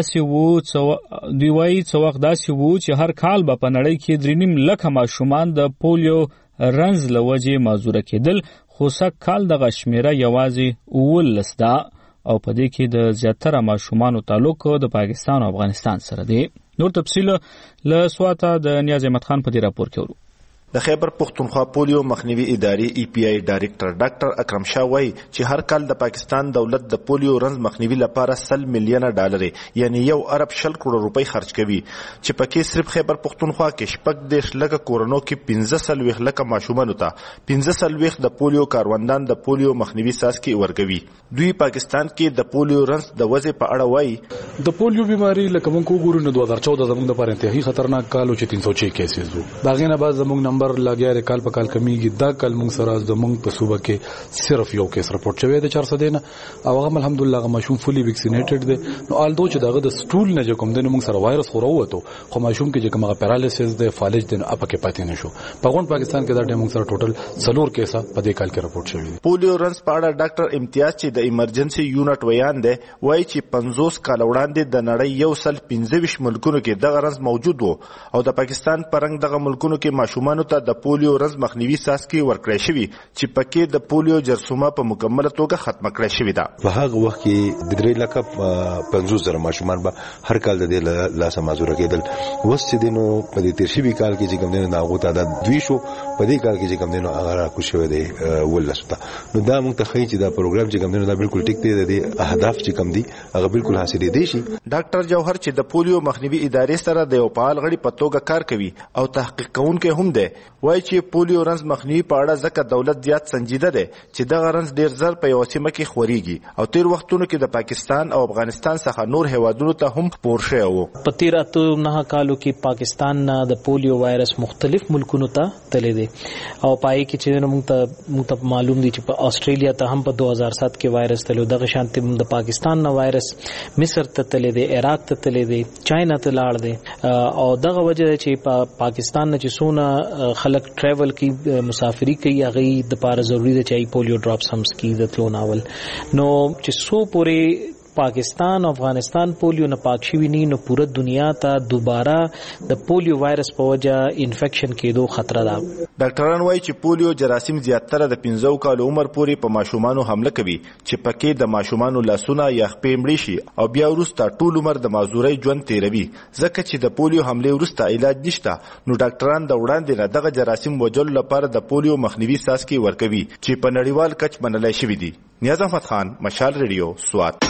داسې وو چې هر کال به په نړۍ کې 3.5 لکه ماشومان د پولیو رنځ له وجې معذوره کېدل، خو سږ کال دغه شمیره یوازې 19 ده او په دې کې د زیاتره ماشومانو تعلق د پاکستان او افغانستان سره دی. نور تفصیل له سواته د نیاز احمد خان په دې راپور کې ورو. د خیبر پختونخوا پولیو مخنیوي ادارې EPI ډایریکټر ډاکټر اکرم شاه وایي چې هر کال د پاکستان دولت د پولیو رنځ مخنیوي لپاره 100 میلیونه ډالر یعنی 1 ارب 100 کروڑ روپۍ خرج کوي چې پکې صرف خیبر پختونخوا کې 10 لکه کورونو کې 15 لکه ماشومان ته 15 د پولیو کاروندان د پولیو مخنیوي ساسکي ورکوي. دوی پاکستان کې د پولیو رنځ د وضع په اړه وایي د پولیو بیماری لکه مونږ وګورو نو 2014 زموږ لپاره انتهایی خطرناک کال و چې 306 کیسز وو. دا غینه بعد زموږ نمبر لګیا کال په کال کمیږي. دا کال موږ سره زموږ په صوبه کې صرف یو کیس رپورټ شوی دی 400 نه او هغه الحمدلله ماشوم فولي ویکسینیټډ دی. نو آلدو چې دغه د سټول نه کوم دی موږ سره وایرس خوروته خو ماشوم کې چې کومه پیرالیسیس دی فالج دی اپ کې پاتې نشو. په غون پاکستان کې دا ټیم موږ سره ټوټل 4 کیسه په دې کال کې رپورټ شوی دی. پولیو رنځ په اړه ډاکټر امتیاز چې د ایمرجنسي یونټ ویان دی وایي چې 50 کال وړاندې د نړۍ 15 ملکونو کې دغه رنځ موجود وو او د پاکستان پرنګ دغه ملکونو کې ماشومانو ته د پولیو رنځ مخنیوي ساسکي ورکړی شوی چې پکې د پولیو جرثومه په مکمله توګه ختمه کړی شوی ده. په هغه وخت کې د 3 لکه 50,000 ماشومان به هر کال د دې لاسه معذوره کېدل. وس چې دینو په دې ترشبي کال کې چې کوم دینو ناغو تعداد 200 په دې کال کې چې کوم دینو هغه راکو شوی دی ولسته. نو دا موږ ته ښیي چې دا پروګرام چې کوم دینو دا بالکل ټیک دی. د اهداف چې کوم دي هغه بالکل حاصل دي شي. ډاکټر جوهر چې د پولیو مخنیوي ادارې سره د یو فعال غړي په توګه کار کوي او تحقیق کوونکی هم دی وایي چې پولیو رنځ مخنیوي په اړه ځکه دولت زیات سنجیده دی چې دغه رنځ ډیر زر په یو سیمه کې خوريږي او تیر وختونو کې د پاکستان او افغانستان څخه نور هیوادونو ته هم خپور شوی وو. په تیر 9 کالو کې پاکستان د پولیو وایرس مختلف ملکونو ته تللی دی او پای کې چې موږ ته معلوم دي چې په استرالیا ته هم په 2007 کې وایرس تلو. دغه شانتي د پاکستان نه وایرس مصر ته تللی دی، عراق ته تللی دی، چاینا ته لاړ دی او دغه وجه چې په پاکستان نه چې سونه خلک ټریول کی مسافری کوي هغه د پاره ضروری دی چې پولیو ډراپس هم سکی د تلو ناول. نو چې سو پورې پاکستان او افغانستان پولیو نه پاک شوی نه نو پوره دنیا ته دوباره د پولیو وایرس په وجه انفیکشن کېدو خطر ده. ډاکټران وایي چې پولیو جراثیم زیاتره د 15 کال عمر پورې په ماشومانو حمله کوي چې پکې د ماشومانو لاسونه یا خپې مړي شي او بیا وروسته ټول عمر د معذورۍ ژوند تیروي. ځکه چې د پولیو حمله وروسته علاج نشته نو ډاکټران د وړاندې نه دغه جراثیم وجلو لپاره د پولیو مخنیوي ساسکي ورکوي چې په نړیوال کچ منلای شوی دی. نیاز احمد خان، مشال ریډیو، سوات.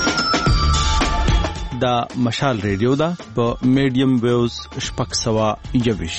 دا مشال ریډیو دا په میډیم ویوز 621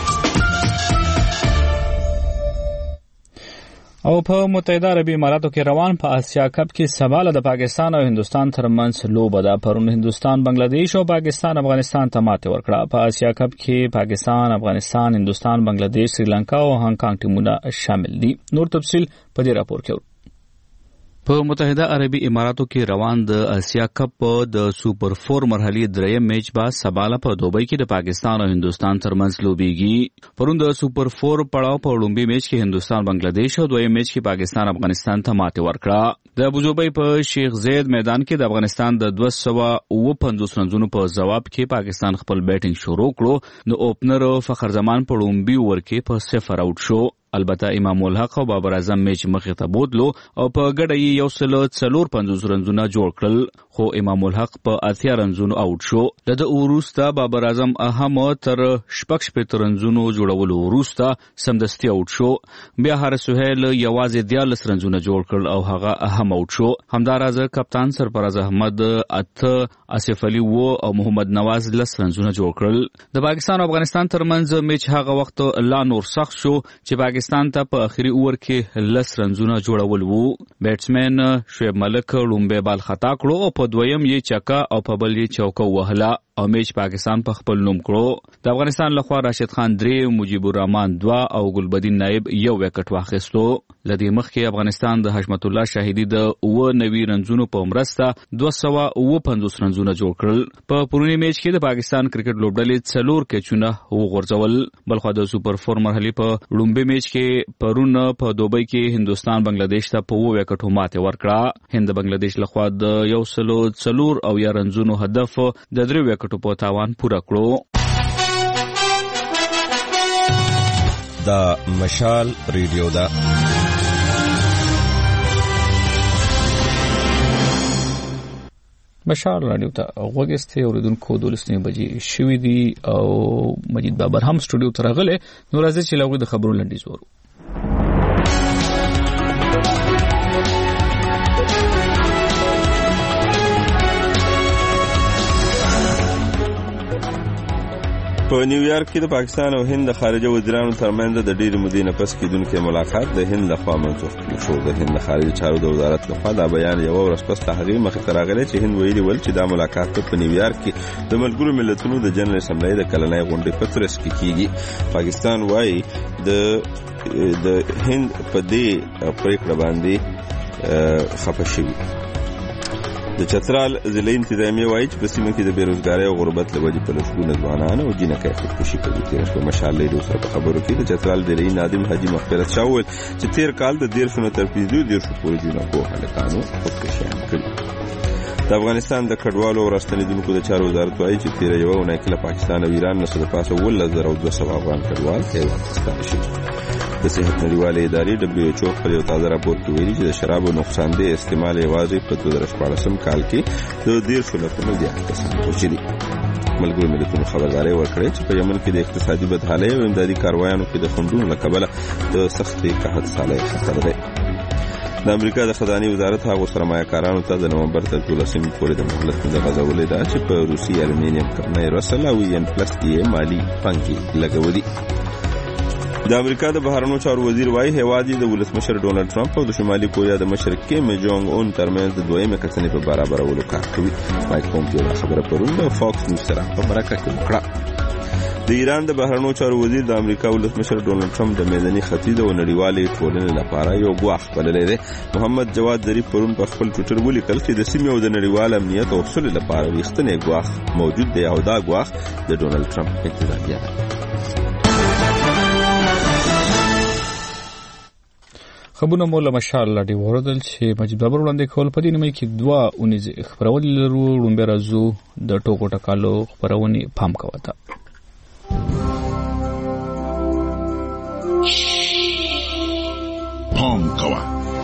او په متحده عربي اماراتو کې روان په آسیا کپ کې سباله د پاکستان او هندستان ترمنځ لوبه ده. پرون هندستان بنگلاديش او پاکستان افغانستان ته ماته ورکړه. په آسیا کپ کې پاکستان، افغانستان، هندستان، بنگلاديش، سریلانکا او هانګ کانګ ټیمونه شامل دي. نور تفصیل په دې راپور کې. په متحده عربي اماراتو کې روان د آسیا کپ د سوپر 4 مرحلې دریم میچ با سباله په دوبۍ کې د پاکستان او هندستان ترمنځ لوبېږي. پرون د سوپر 4 پړاو په لومړي میچ کې هندستان بنگلاديش او دویم میچ کې پاکستان افغانستان ته ماته ورکړه. د ابوظبي په شیخ زید میدان کې د افغانستان د 250 رنونو په جواب کې پاکستان خپل بیټینګ شروع کړو. د اوپنر فخر زمان په لومړي اوور کې په 0 آوټ شو. البته امام الحق او بابر اعظم میچ مخې ته بوتلو او په ګډه یې 154 رنزونه جوړ کړل خو امام الحق په 80 رنزونو آوټ شو د وروسته بابر اعظم اهم تر 66 رنزونو جوړولو وروسته سمدستي آوټ شو بیا هر سهیل یوازې 14 رنزونه جوړ کړل او هغه اهم آوټ شو همدارازه کپتان سرفراز احمد آصف علي او محمد نواز 10 رنزونه جوړ کړل د پاکستان او افغانستان ترمنځ میچ هغه وخت لا نور سخت شو چې پاکستان ته په اخري اوور کې 10 رنزونه جوړول وو بیټسمن شعیب ملک لومبه بال خطا کړو او په دویم یې چکا او په بل یې چوکه وهله او میچ پاکستان په خپل نوم کړو د افغانستان لخوا راشد خان 3 مجيب الرحمن 2 او ګلبدین نائب 1 وکټ واخیستو لدی مخکې افغانستان د حشمت الله شاهدی د 90 رنزونو په مرسته 250 رنزونه جوړ کړل په پرونی میچ کې د پاکستان کرکټ لوبډلې 4 کچونه وغورځول بلخو د سوپر 4 مرحله په لومبي میچ کې پرون په دوبۍ کې هندستان بنگلاديش ته په 2 وکټو ماته ورکړه هند بنگلاديش لخوا د 104 او یا رنزونو هدف د 3 وکټو په تاوان پورا کړو دا مشال ریډیو دا مشال رادیو ته وګسته اوریدونکو 12 بجې شوې دي او مجید بابر هم سټوډیو ته راغله نو راځي چې لغوی د خبرو لنډیز ورو په نیویارک کې د پاکستان او هند د خارجه وزیرانو ترمنځ د ډېرې مودې نه پس کېدونکي ملاقات د هند لخوا منسوخ شو د هند خارجه چارو د وزارت لخوا دا بیان یو ورځ پس له هغې مخې ته راغلی چې هند ویلي ول چې دا ملاقات په نیویارک کې د ملګرو ملتونو د جنرال اسمبلۍ د کلنۍ غونډې په ترڅ کې کیږي پاکستان وایي د هند په دې پریکړه باندې خفه شوي د چترال ضلع انتظامیه وایي چې په سیمه کې د بیروزګارۍ او غربت له وجې په لسګونه ځوانان او جینکۍ خودکشي کوي تېره شپه مشال ریډیو سره په خبرو کې د چترال ضلعي نادم حاجي مغفرت شاه وویل چې تېر کال د 13 نه تر 15 پورې جینکو هلکانو خودکشیان کړي د افغانستان د کډوالو او راستنېدونکو د چارو وزارت وایي چې تېره یوه اونۍ کې له پاکستان او ایران نه څه د پاسه 11200 افغان کډوال هېواد ته ستانه شوي د صحت نړیوالې ادارې WHO په یو تازه راپور کې ویلي چې د شرابو نقصاندې استعمال یوازې په 2014 کال کې د 13 لکونو زیات کسان وشلي ملګرو ملتونو خبرداری ورکړې چې په یمن کې د اقتصادي بدحالۍ او امدادي کاروایانو کې د خنډونو له کبله د سختې قحط سالۍ خطر دی د امریکا د خزانې وزارت هغو سرمایه‌کارانو ته د نومبر تر 12 پورې د مهلت موده غځولې ده چې په روسي المینیم کمپنۍ رسل او ین پلس کې مالي پانګې لګولي د امریکا د بهرنیو چارو وزیر وايي هیواد د ولسمشر ډونالد ټرمپ او د شمالي کوریا د مشر کیم جونګ اون ترمنځ د دویمه کتنې په برابرولو کار کوي مایک پومپیو دا خبره پرون د فاکس نیوز سره په مرکه کې وکړه د ایران د بهرنیو چارو وزیر د امریکا ولسمشر ډونالد ټرمپ د میداني ختیځ او نړیوالې ټولنې لپاره یو ګواښ بللی دی محمد جواد ظریف پرون په خپل ټویټر ولیکل چې د سیمې او د نړیوال امنیت او اصولو لپاره ویښتنې ګواښ موجود دی او دا ګواښ د ډونالد ټرمپ انتظامیه ده خبرونه مو له مشال لاډي وردل چې مجید بابر وړاندې کول په دې نیمه کې 2 اونیز خبرول لرو لومبه راځو د ټوکو ټکالو خبرونه پام کوته پام کوه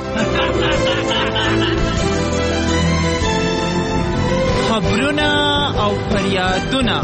خبرونه او فریادونه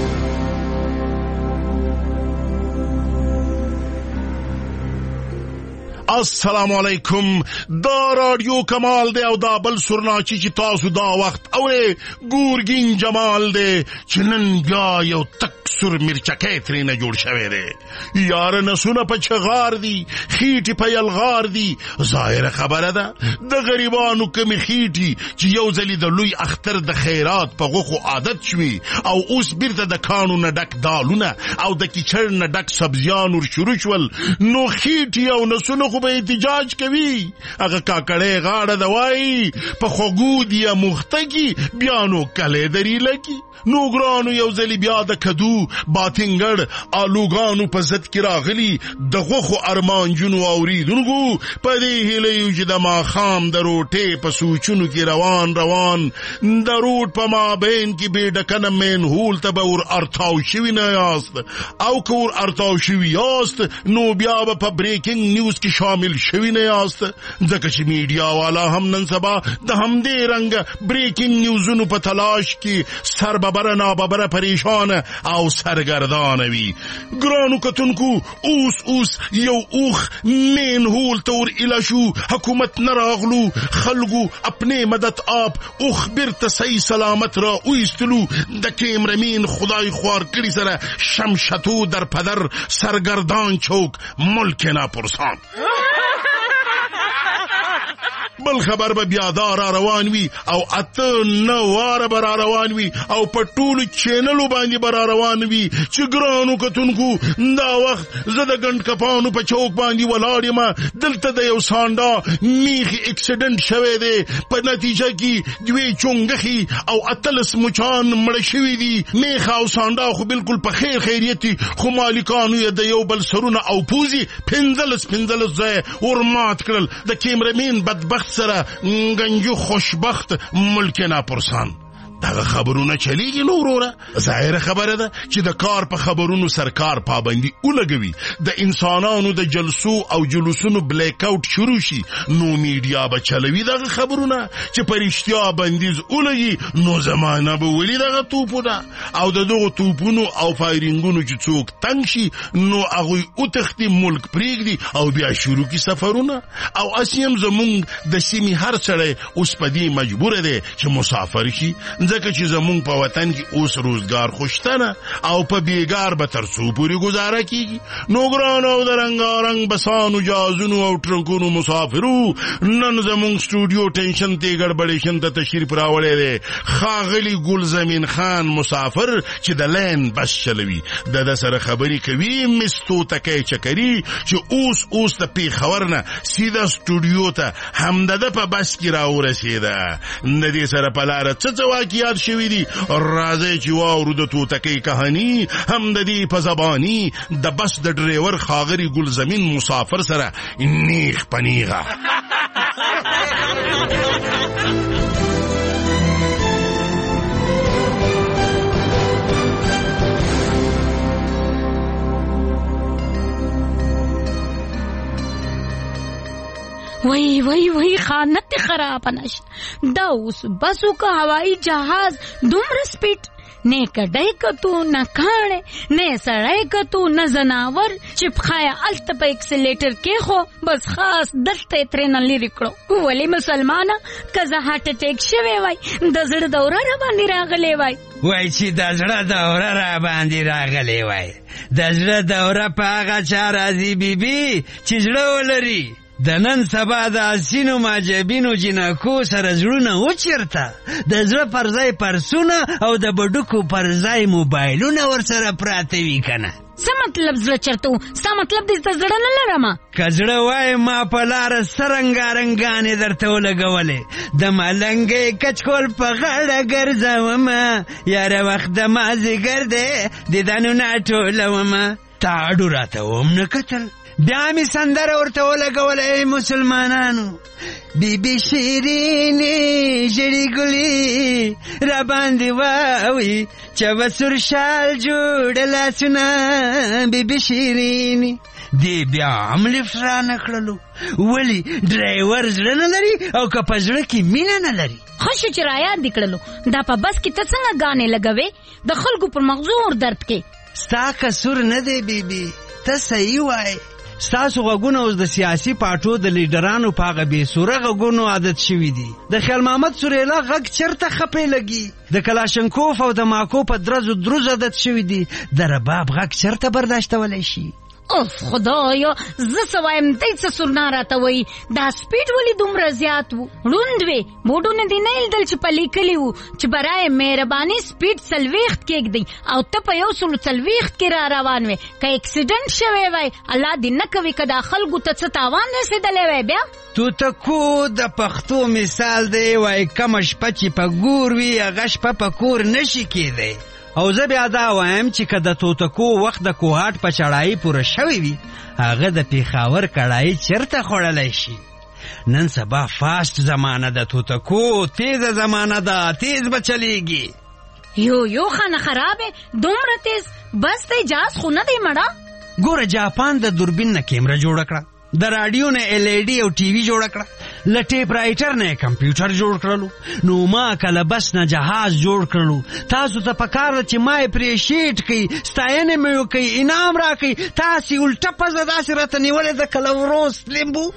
السلام علیکم دا رادیو کمال دی او دا بل سرناچی چې تاسو دا وخت اورې ګورګین جمال دی چې نن بیا یو تک سر مرچکې ترې نه جوړ شوی دی یار نسونه په چغار دي خېټې په یلغار دي ظاهره خبره ده د غریبانو کمی خېټې چې یو ځلې د لوی اختر د خیرات په غوښو عادت شوي او اوس بیرته د کانو نه ډک دالونه او د کیچړ نه ډک سبزیان ور شروع شول نو خېټې او نسونه خو به احتجاج کوي. هغه کاکړی غاړه دوای په خوګو دی مختګي بیا نو کله دری لګي. نو ګرانو یو ځلی بیا د کدو باتنګړ آلوګانو په ضد کې راغلي د غوښو ارمانجونو اوریدونکو په دې هیله یو چې د ماښام د روټې په سوچونو کې روان د روټ په مابین کې بې ډکنه مین هول ته به ور ارتاو شوي نه یاست او که ور ارتاو شوي یاست نو بیا به په بریکینګ نیوز کې شامل شوي نه یاست ځکه چې میډیا والا هم نن سبا د همدې رنګ بریکینګ نیوزونو په تلاش کې سر ببره ناببره پریشان او سرگردان وی. ګرانو کتونکو اوس یو اوخ مین هول تور الاشو حکومت نراغلو خلقو اپنے مدد آپ اوخ برت صحیح سلامت را اویستلو د کیمرمین خدای خوار کری سره شمشتو در پدر سرگردان چوک ملک ناپرسان. بل خبر به بیادار روان وی او اته نواره بر روان وی او په ټولو چینلو باندې بر روان وی چې ګرانو کتونکو دا وخت زه د ګند کپانو په چوک باندې ولاړ یم. دلته د یو سانډا میخي اکسیډنټ شوی دی په نتیجه کې دوی چونګخي او اتلس مچان مړ شوي دي. میخ او سانډا خو بالکل په خیر خیریت خو مالکانو یې د یو بل سرونه او پوزي 15 ځای ورمات کړل. د کیمرمین بدبخت سره گنجو خوشبخت ملک ناپرسان. دغه خبرونه چلیږي نو وروره ظاهره خبره ده چې د کار په خبرونو سرکار پابندي ولګوي د انسانانو د جلسو او جلوسونو بلیک اوټ شروع شي نو میډیا به چلوي دغه خبرونه چې پرشتیا بندیز ولګي نو زمانه به ولي دغه توپو ده او دغه توپونو او فایرینګونو چې څوک تنګ شي نو هغه او تختی ملک پریږدي او بیا شروع کی سفرونه او اسیم زمونږ د سیمې هر سړی اوس په دې مجبور دی چې مسافر شي ځکه چې زمونږ په وطن کې اوس روزګار خوشتنه او په بیګار به تر څو پورې گزاره کیږي. نو ګرانو د رنګارنګ بسانو جازونو او ټرنکونو مسافرو نن زمونږ سټوډیو ټینشن ته ګډبډیشن ته تشریف راوړی دی ښاغلي ګل زمین خان مسافر چې د لین بس چلوي د سره خبرې کوي مستو تکې چکري چې اوس د پیښور نه سیده سټوډیو ته همدغه په بس کې راورسېده. د دې سره په لاره څه واقعیات شوي دي راځي چې واورو د توتکۍ کهانی هم د دې په زبانی د بس د ډریور ښاغلي ګل زمین مسافر سره نیغ پنیغه. وای خانت خراب نشه دا اوس بسو کا هوائی جهاز دومره سپیډ نه کډای کتو نه کاڼه نه سړای کتو نه زناور چې پخایا الته په اکسلیټر کې خو بس خاص دلته ترنه لري کړو. ولی مسلمانه کزه هارت اٹیک شوی وای د زړه دوره را باندې راغلی وای چې د زړه دوره را باندې راغلی وای د زړه دوره په هغه چا راځي بیبي چې زړه ولري. د نن سبا د اسینو ماجبینو جنکو سره زړونه وچیرته د زړه پر ځای پرسونه او د بډوکو پر ځای موبایلونه ورسره پراته وي کنه. څه مطلب زړه چرته ستا مطلب دې د زړه نه لرم که زړه وای ما په لاره سرنګارنګانې درته ولګولې د ملنګې کچکول په غاړه ګرځومه یاره وخت د مازدیګر دی دیدنونه ټولومه تا اډو راته وم نه کتل بیا می سندره ورته ولګوله. ای مسلمانانو بی بی شیرینی ژړې ګلې را باندې واوي چې وسور شال جوړ لاسونه بی بی شیرینی دی بیا هم لفټ را نه کړلو ولی ډرایور زړه نه لري او که په زړه کې مینه نه لري. خوشو چې را یاد دې کړلو دا په بس کې ته څنګه ګانې لګوې د خلکو پر مغزور درد کې ستا قصور نه دی بیبي ته صحیح وای. ستاسو غوږونه اوس د سیاسي پارټو د لیډرانو په هغه بېسوره غوږونو عادت شوي دي. د خیال محمد سوریلا غږ چېرته خپې لګي د کلاشنکوف او د ماکو په درزو عادت شوي دي. د رباب غږ چېرته برداشتولی شي. اوف خدایا زه سوایم دی څه سرنا راته وایي دا سپیډ ولې دومره زیات و ړوند وې بوډونه دې نه لیدل چې په لیکلي وو چې برای مهرباني سپیډ 40 کېږدئ او ته په 140 کې را روان وې که اکسیډنټ شوی وای الله دې نه کوي که دا خلکو ته څه تاوان رسېدلی وای بیا توتکو د پښتو مثال دی وای کومه شپه چې په ګور وي هغه شپه په کور نشي کېدی او زه بیا دا وایم چې که د توتکو وخت د کوهاټ په چړایي پوره شوی وي هغه د پیښاور کړایي چیرته خوړلی شي نن سبا فاست زمانه د توتکو تیزه زمانه ده تیز به چلیږي یو خانه خرابه دومره تیز بس د اجاز خو نه دی مړه ګوره جاپان د دوربین نه کیمره جوړه کړه د راډیو نه LED او ټي وي جوړه کړه له ټیپ رایټر نه کمپیوټر جوړ کړلو نو ما کله بس نه جهاز جوړ کړلو تاسو ته پکار ده چې ما اپریشیټ کړئ ستاینه مې وکړئ انعام راکړئ تاسې الټه پزه داسې راته نیولې ده که لوروس لیمبو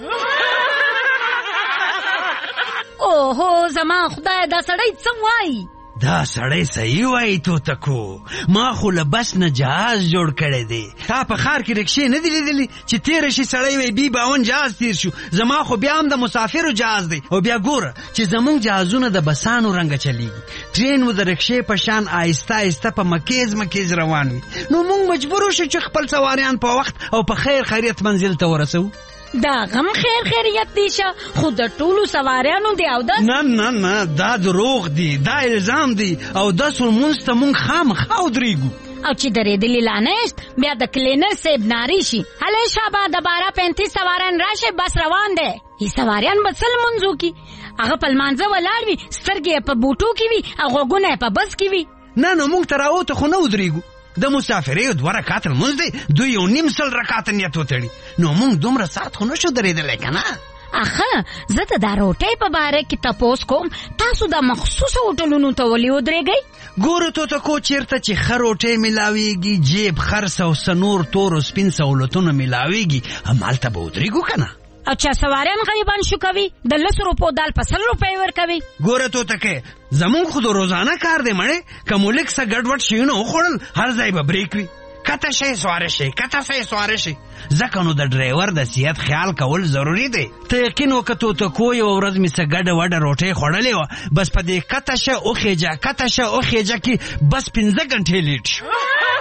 اوهو زما خدای دا سړی څه وایي دا سړی صحیح وایي توتکو ما خو له بس نه جهاز جوړ کړی دی تا په ښار کې رکشې نه دي لیدلي چې تېره شي سړی وایي بي 52 جهاز تیر شو زما خو بیا هم د مسافرو جهاز دی او بیا ګوره چې زمونږ جهازونه د بسانو رنګه چلیږي ټرین و د رکشې په شان آهسته آهسته په مکیز روان وي نو موږ مجبور شو چې خپل سواریان په وخت او په خیر خیریت منزل ته ورسو دا غم خیر خیریت دی شه خو د ټولو سواریانو دی او داس نه دا دروغ دی دا الزام دی او داس مونږ ته مونږ خامخا ودرېږو او چې درېدلي لا نشت بیا د کلینر صاحب ناری شي هلی شابه د 12-35 سواران راشه بس روان دی ای سواریان به څه لمونځ وکړي هغه په لمانځه ولاړ وي سترګې یې په بوټو کې وي او غوږونه یې په بس کې وي نه موږ ته راوته خو نه ودرېږو د مسافرۍ 2 رکعات لمونځ دی 2.5 رکعات نیت وتړي نو موږ دومره ساعت خو نشو درېدلی که نه اخه زه ته دا روټۍ په باره کې تپوس کوم تاسو د مخصوصو هوټلونو ته ولې ودرېږئ ګوره توتکو چېرته چې ښه روټۍ میلاویږي جیب خرڅ او څه نور تور او سپین سهولتونه میلاویږي همالته به ودرېږو که نه او چا سواریان غریبان شو کوي د 10 روپو دال په 100 روپۍ ورکوي ګوره توتکې زمونږ خو د روزانه کار دی مړې که مو لږ څه ګډوډ شیونه وخوړل هر ځای به بریک وي کته شی سواره شي ځکه نو د ډرایور د صحت خیال کول ضروري دی ته یقین وکړه توتکو یوه ورځ مې څه ګډه وډه روټۍ خوړلې وه بس په دې کته شه وخېجه کې بس 15 غنټې لیټ شو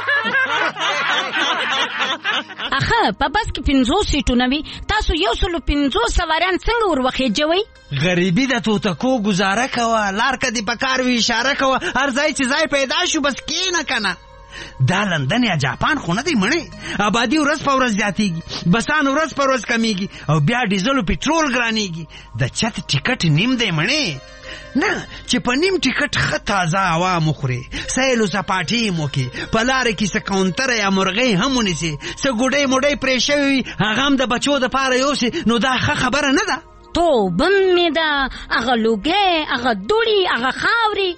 اخه په بس کې 50 سیټونه وي تاسو 150 سواریان څنګه ور وخېجوئ غریبي د توتکو ګزاره کوه لار که دې په کار وي اشاره کوه هر ځای چې ځای پیدا شو بس کېنه که نه دا لندن یا جاپان خو نه دی مړې آبادي ورځ په ورځ زیاتېږي بسان ورځ په ورځ کمیږي او بیا ډیزل او پټرول ګرانېږي د چت ټیکټ نیم دی مړې نه چې په نیم ټیکټ ښه تازه هوا مو خورې سیل و سپاټې مو کې په لارې کې څه کاونټره یا مرغۍ هم ونیسې څه ګوډۍ موډۍ پرې شوې وي هغه هم د بچو دپاره یوسې نو دا ښه خبره نه ده توبه مې ده هغه لوګۍ هغه دوړي هغه خاورې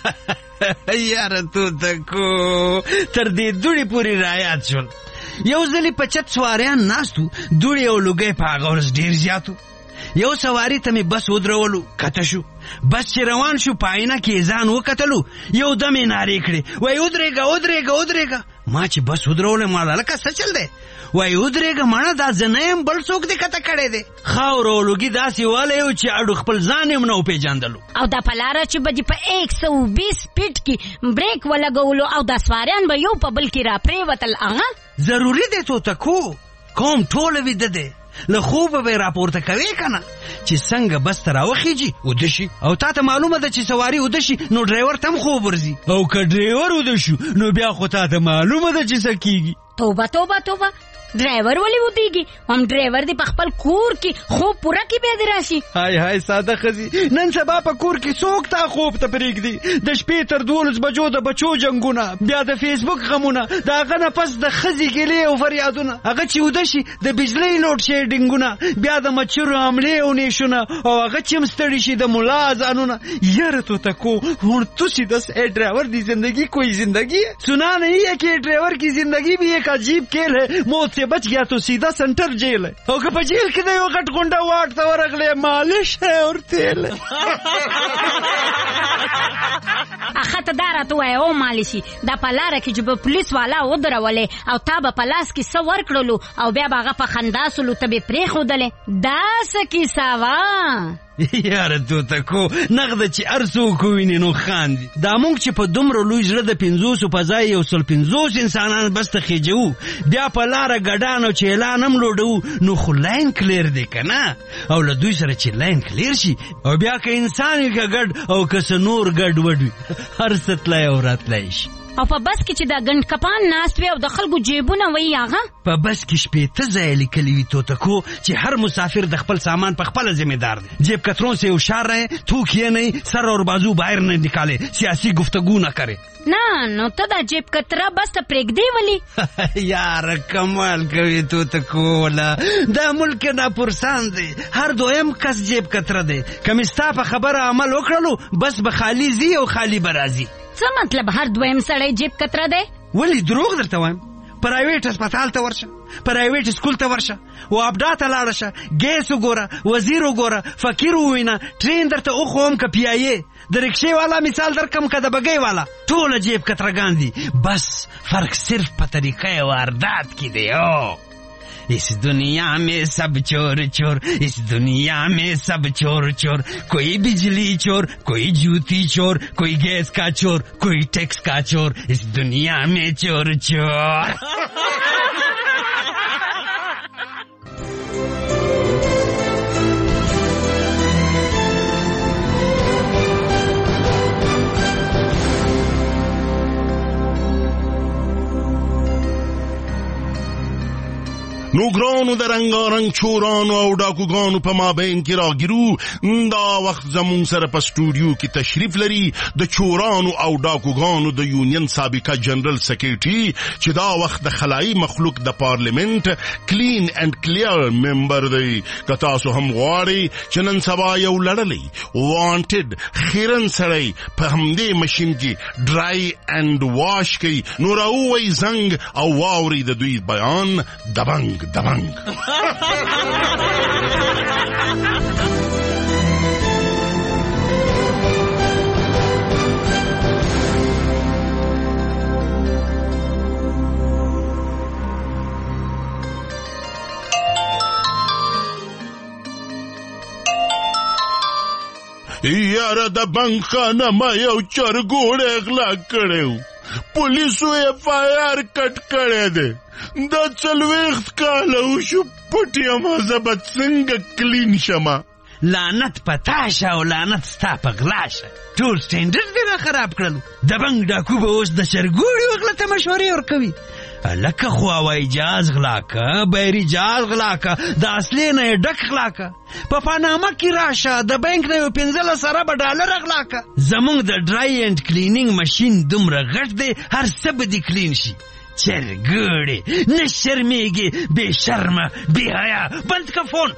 یاره توتکو تر دې دوړي پورې رایاد شول یو ځلې په چت سواریان ناستو دوړي او لوګۍ په هغه ورځ ډېر زیاتو یو سواري ته مې بس ودرولو کته شو بس چې روان شو په آینه کې ځان وکتلو یو دم یې نارې کړې وایي ودرېږه ما چې بس ودرولې ما لکه څه چل دی وایي ودرېږه مړه دا زه نه یم بل څوک دې کته کړی دی خاور او لوګي داسې والی و چې اډو خپل ځان یې هم نه وپېژندلو او دا په لاره چې به دې په 120 سپیډ کې بریک ولګولو او دا سواریان به یو په بل کې را پرېوتل هغه ضروري دی توتکو کوم ټوله ویده دی له خوبه به راپورته کوي که نه چې څنګه بس ته راوخېږي وده شي او تا ته معلومه ده چې سواري وده شي نو ډرایور ته هم خوب ورځي او که ډرایور وده شو نو بیا خو تا ته معلومه ده چې څه کېږي توبه ډرایور ولې ودیږي هم ډرایور دی په خپل کور کې خوب پوره کې بیا دی راشي هاي ساده ښځې نن سبا په کور کې څوک تا خوب ته پرېږدي د شپې تر 12 بجو د بچو جنګونه بیا د فیسبوک غمونه د هغه نه پس د ښځې ګیلې او فریادونه هغه چې وده شي د بجلۍ لوډ شیډینګونه بیا د مچرو حملې او نیشونه او هغه چې هم ستړي شي د ملا اذانونه یاره توتکو ہن تسی دس اے ڈرائیور دی زندگی کوئی زندگی ہے سنا نہیں ہے کہ ڈرائیور کی زندگی بھی ایک عجیب کھیل ہے موت سے से बच गया तो सीधा centre jail है और कि जेल के दे वक्त गुंडा वाट तो अगले मालिश है और तेल خطدار ته وای او مالشي دا پلاره کې چې پولیس والا ودرولې او تا به پلاس کې سو ورکړلو او بیا باغه په خنداسلو ته به پرې خودلې دا سکی ساوا یاره تو تکو نغده چې ارسو کوینه نو خاندي دا مونږ چې په دومره لوی زړه د 500 په ځای یو 150 انسانان بس ته خېجو بیا په لار غډانو چې اعلان هم لوډو نو خو لاین کلیر دی کنه او له دوی سره چې لاین کلیر شي او بیا که انسان یې ګډ او که نور ګډ وډوي هر ستلای او راتلای شي او په بس کې چې دا ګند کپان ناست وي او د خلکو جیبونه وي هغه په بس کې شپې ته ځای لیکلي وي توتکو چې هر مسافر د خپل سامان په خپل ذمہ دار دی جیب کتروں سے ہوشیار رہے थूक ये नहीं सर और बाजू बाहर न निकाले सियासी गुफ्तगू न करे نه نو ته دا جیب کتره بس ته پرېږدې ولي یار کمال کوي توتکو ولا دا ملک نه پرسان دی هر دویم کس جیب کتره دی کمستا په خبره عمل وکړلو بس به خالی زی او خالی برازي څه مطلب هر دویم سړی جیب کتره دی ولی دروغ درته وایم پرایویټ هسپتال ته ورشه پرایویټ سکول ته ورشه او ابدا ته لاړ شه ګیس وګوره وزیر وګوره فقیر ووینه ټرین درته اوخوم که پیایې د رکشې والا مثال درکم که د بګۍ والا ټوله جیب کترګان دي بس فرق صرف په طریقه واردات کې دی इस दुनिया में सब चोर चोर इस दुनिया में सब चोर चोर कोई बिजली चोर कोई जूती चोर कोई गैस का चोर कोई टैक्स का चोर इस दुनिया में चोर चोर نو ګرانو د رنګارنګ چورانو او ډاکوګانو په مابین کې راګیرو دا وخت زمون سره په سټوډیو کې تشریف لري د چورانو او ډاکوګانو د یونین سابقه جنرال سیکریټري چې دا وخت د خلایي مخلوق د پارلیمنت کلین اینڈ کلیر ممبر دی که تاسو هم غواړئ چې نن سبا یو لړلی وانټډ خیرن سړی په همدې ماشین کې ډرای اینڈ واش کوي نو راووی زنګ او واوري د دوی بیان دبنګ دبنګ یاره د بنک خانه ما یو چرګوړی غلا کړی پولیسو اف آی آر کټ کړی دی دا 40 کاله وشو پټ یمه زه به څنګه کلین شمه لعنت پتا شه او لعنت ستا په غلا شه ټول سټینډرډ دې را خراب کړلو د بنک ډاکو به اوس د چرګوړي غلا ته مشورې ورکوي لکه خو هوایي جهاز غلا که بحري جهاز غلا که د اصلي نه یې ډک غلا که په پاناما کې راشه د بانک نه یو 15 ارب ډالر غلا که زمونږ د ډرای اینډ کلینینګ ماشین دومره غټ دی هر څه به دې کلین شي چرګوړي نه شرمېږي بې شرمه بې حیا بند که فون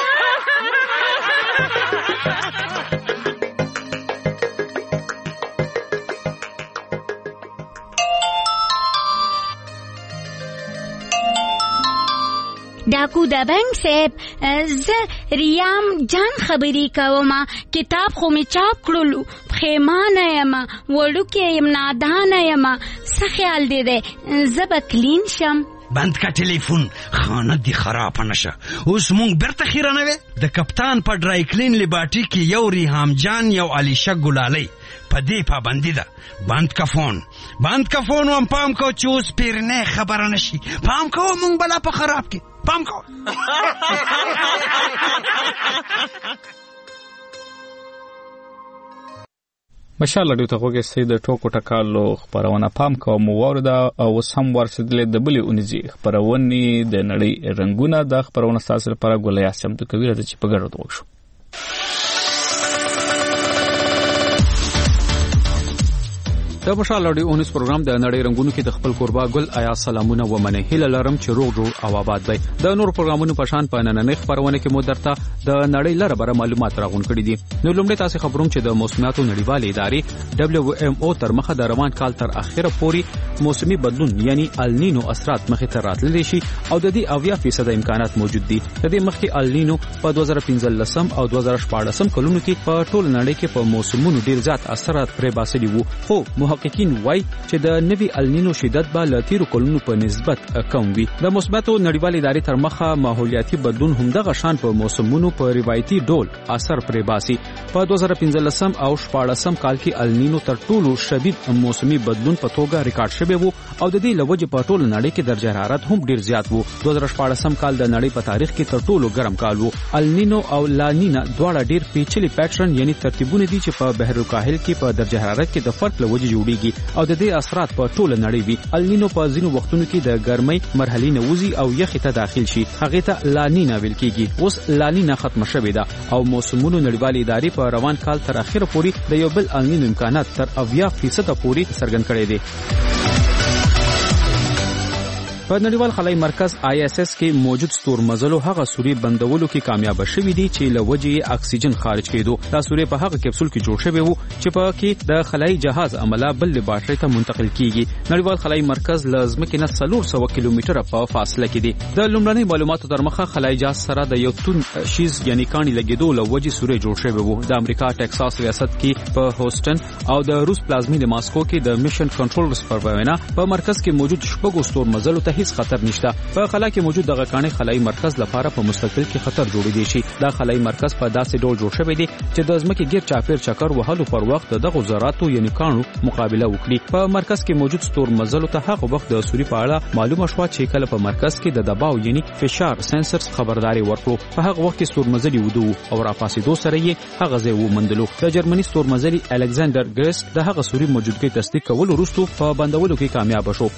ډاکو د بنک صاحب زه ریام جان خبرې کوم کتاب خو می چاپ کړلو پښیمانه یم وړوکی یم نادانه یم څه خیال دی دی زه به کلین شم بند کا ټلیفون خانه دی خراب نشه اوس مونږ برته خیرانوي د کپتان په ډرای کلین لیبارټي کې یو ریحام جان یو علیشه ګلالي پدې پابندی ده بند کا فون وم پام کو چوس پیرنه خبر نشي پام کو مونږ بلا په خراب کې پام کو مشال لډو ته وګورئ سید ټوکو ټکالو خبرونه پام کوم ورده او سم ورسېدلې د بلی اونځي خبرونه د نړۍ رنگونه د خبرونه تاسو لپاره ګولیا سم ته کوي چې په ګډه وښو د مشال اډیو اونس پروګرام د نړۍ رنگونو کې د خپل قربا ګل آیا سلامونه و منه هله لرم چې روغ جوړ او آباد وي د نور پروګرامونو په شان په نننۍ خبرونه کې مو درته د نړۍ لپاره معلومات راغون کړي دي. نو لومړی تاسو خبروم چې د موسمیاتو نړیوالې ادارې WMO تر مخه د روان کال تر اخره پورې موسمي بدلون یعنی النینو اثرات مخې ته راتللی شي او د دې 80% امکانات موجود دي. د دې مخکې النینو په 2015 او 2014 کلونو کې په ټول نړۍ کې په موسمونو ډیر زیات اثرات پرې باسلي وو. خو محققین وایي چې د نوي النینو شدت به له تیرو کلونو په نسبت کم وي. د مثبتو نړیوالې ادارې تر مخه ماحولیاتي بدلون همدغه شان په موسمونو په روایتي ډول اثر پرې باسي. په 2015 او 2014 کال کې النینو تر ټولو شدید موسمي بدلون په توګه ریکارډ شوی وو او د دې لوجه په ټول نړۍ کې درجه حرارت هم ډیر زیات وو. 2014 کال د نړۍ په تاریخ کې تر ټولو ګرم کال وو. النینو او لانینا دواړه ډیر پیچلي پیټرن یعنی ترتیبونه دي چې په بحر الکاهل کې په درجه حرارت کې د فرق لوجه جوړیږي او د دې اثرات په ټول نړۍ وي. النینو په ځینو وختونو کې د ګرمۍ مرحلې نه وځي او یخ ته داخل شي. هغه ته لانینا ویل کیږي. اوس لانینا ختم شوې ده او موسمونو نړیوالې ادارې په روان کال تر اخره پورې د یو بل النینو امکانات تر 80% پورې څرګند کړي دي. په نړیوال خلای مرکز ISS کې موجود ستورمزلو هغه سوري بندولو کې کامیاب شوي دي چې له وجې اکسیجن خارج کېدو. دا سوري په هغه کپسول کې جوړ شوی وو چې په کې د خلای جهاز عمله بل لباټري ته منتقل کیږي. نړیوال خلای مرکز له ځمکې نه 400 کیلومتره په فاصله کې دی. د لومړنۍ معلوماتو تر مخه خلای جهاز سره د یو تون شیز یعنی کانی لګیدو له وجې سوري جوړ شوی وو. د امریکا ټکساس ریاست کې په هوسټن او د روس پلازمینه ماسکو کې د میشن کنټرولرز پر وینا په مرکز کې موجود شپږ ستورمزلو ته هیڅ خطر نشته. په خلا کې موجود دغه کاني خلای مرکز لپاره په مستقبل کې خطر جوړې دي شي. دا خلای مرکز په داسې ډول جوړ شوی دی چې د ځمکې غیر چاپیر چکر وهلو پر وخت دغه ذراتو یعنی کانو مقابله وکړي. په مرکز کې موجود ستورمزلو ته هغه وخت د سوري په اړه معلومه شوه چې کله په مرکز کې د دباو یعنی فشار سنسرز خبرداري ورکړو. په هغه وخت کې ستورمزلي ودو او راپاسېدو سره یې هغه ځای ومندلو. د جرمني ستورمزلي الکساندر ګریس د هغه سوري موجودګۍ تصدیق کول وروسته په بندولو کې کامیاب شو.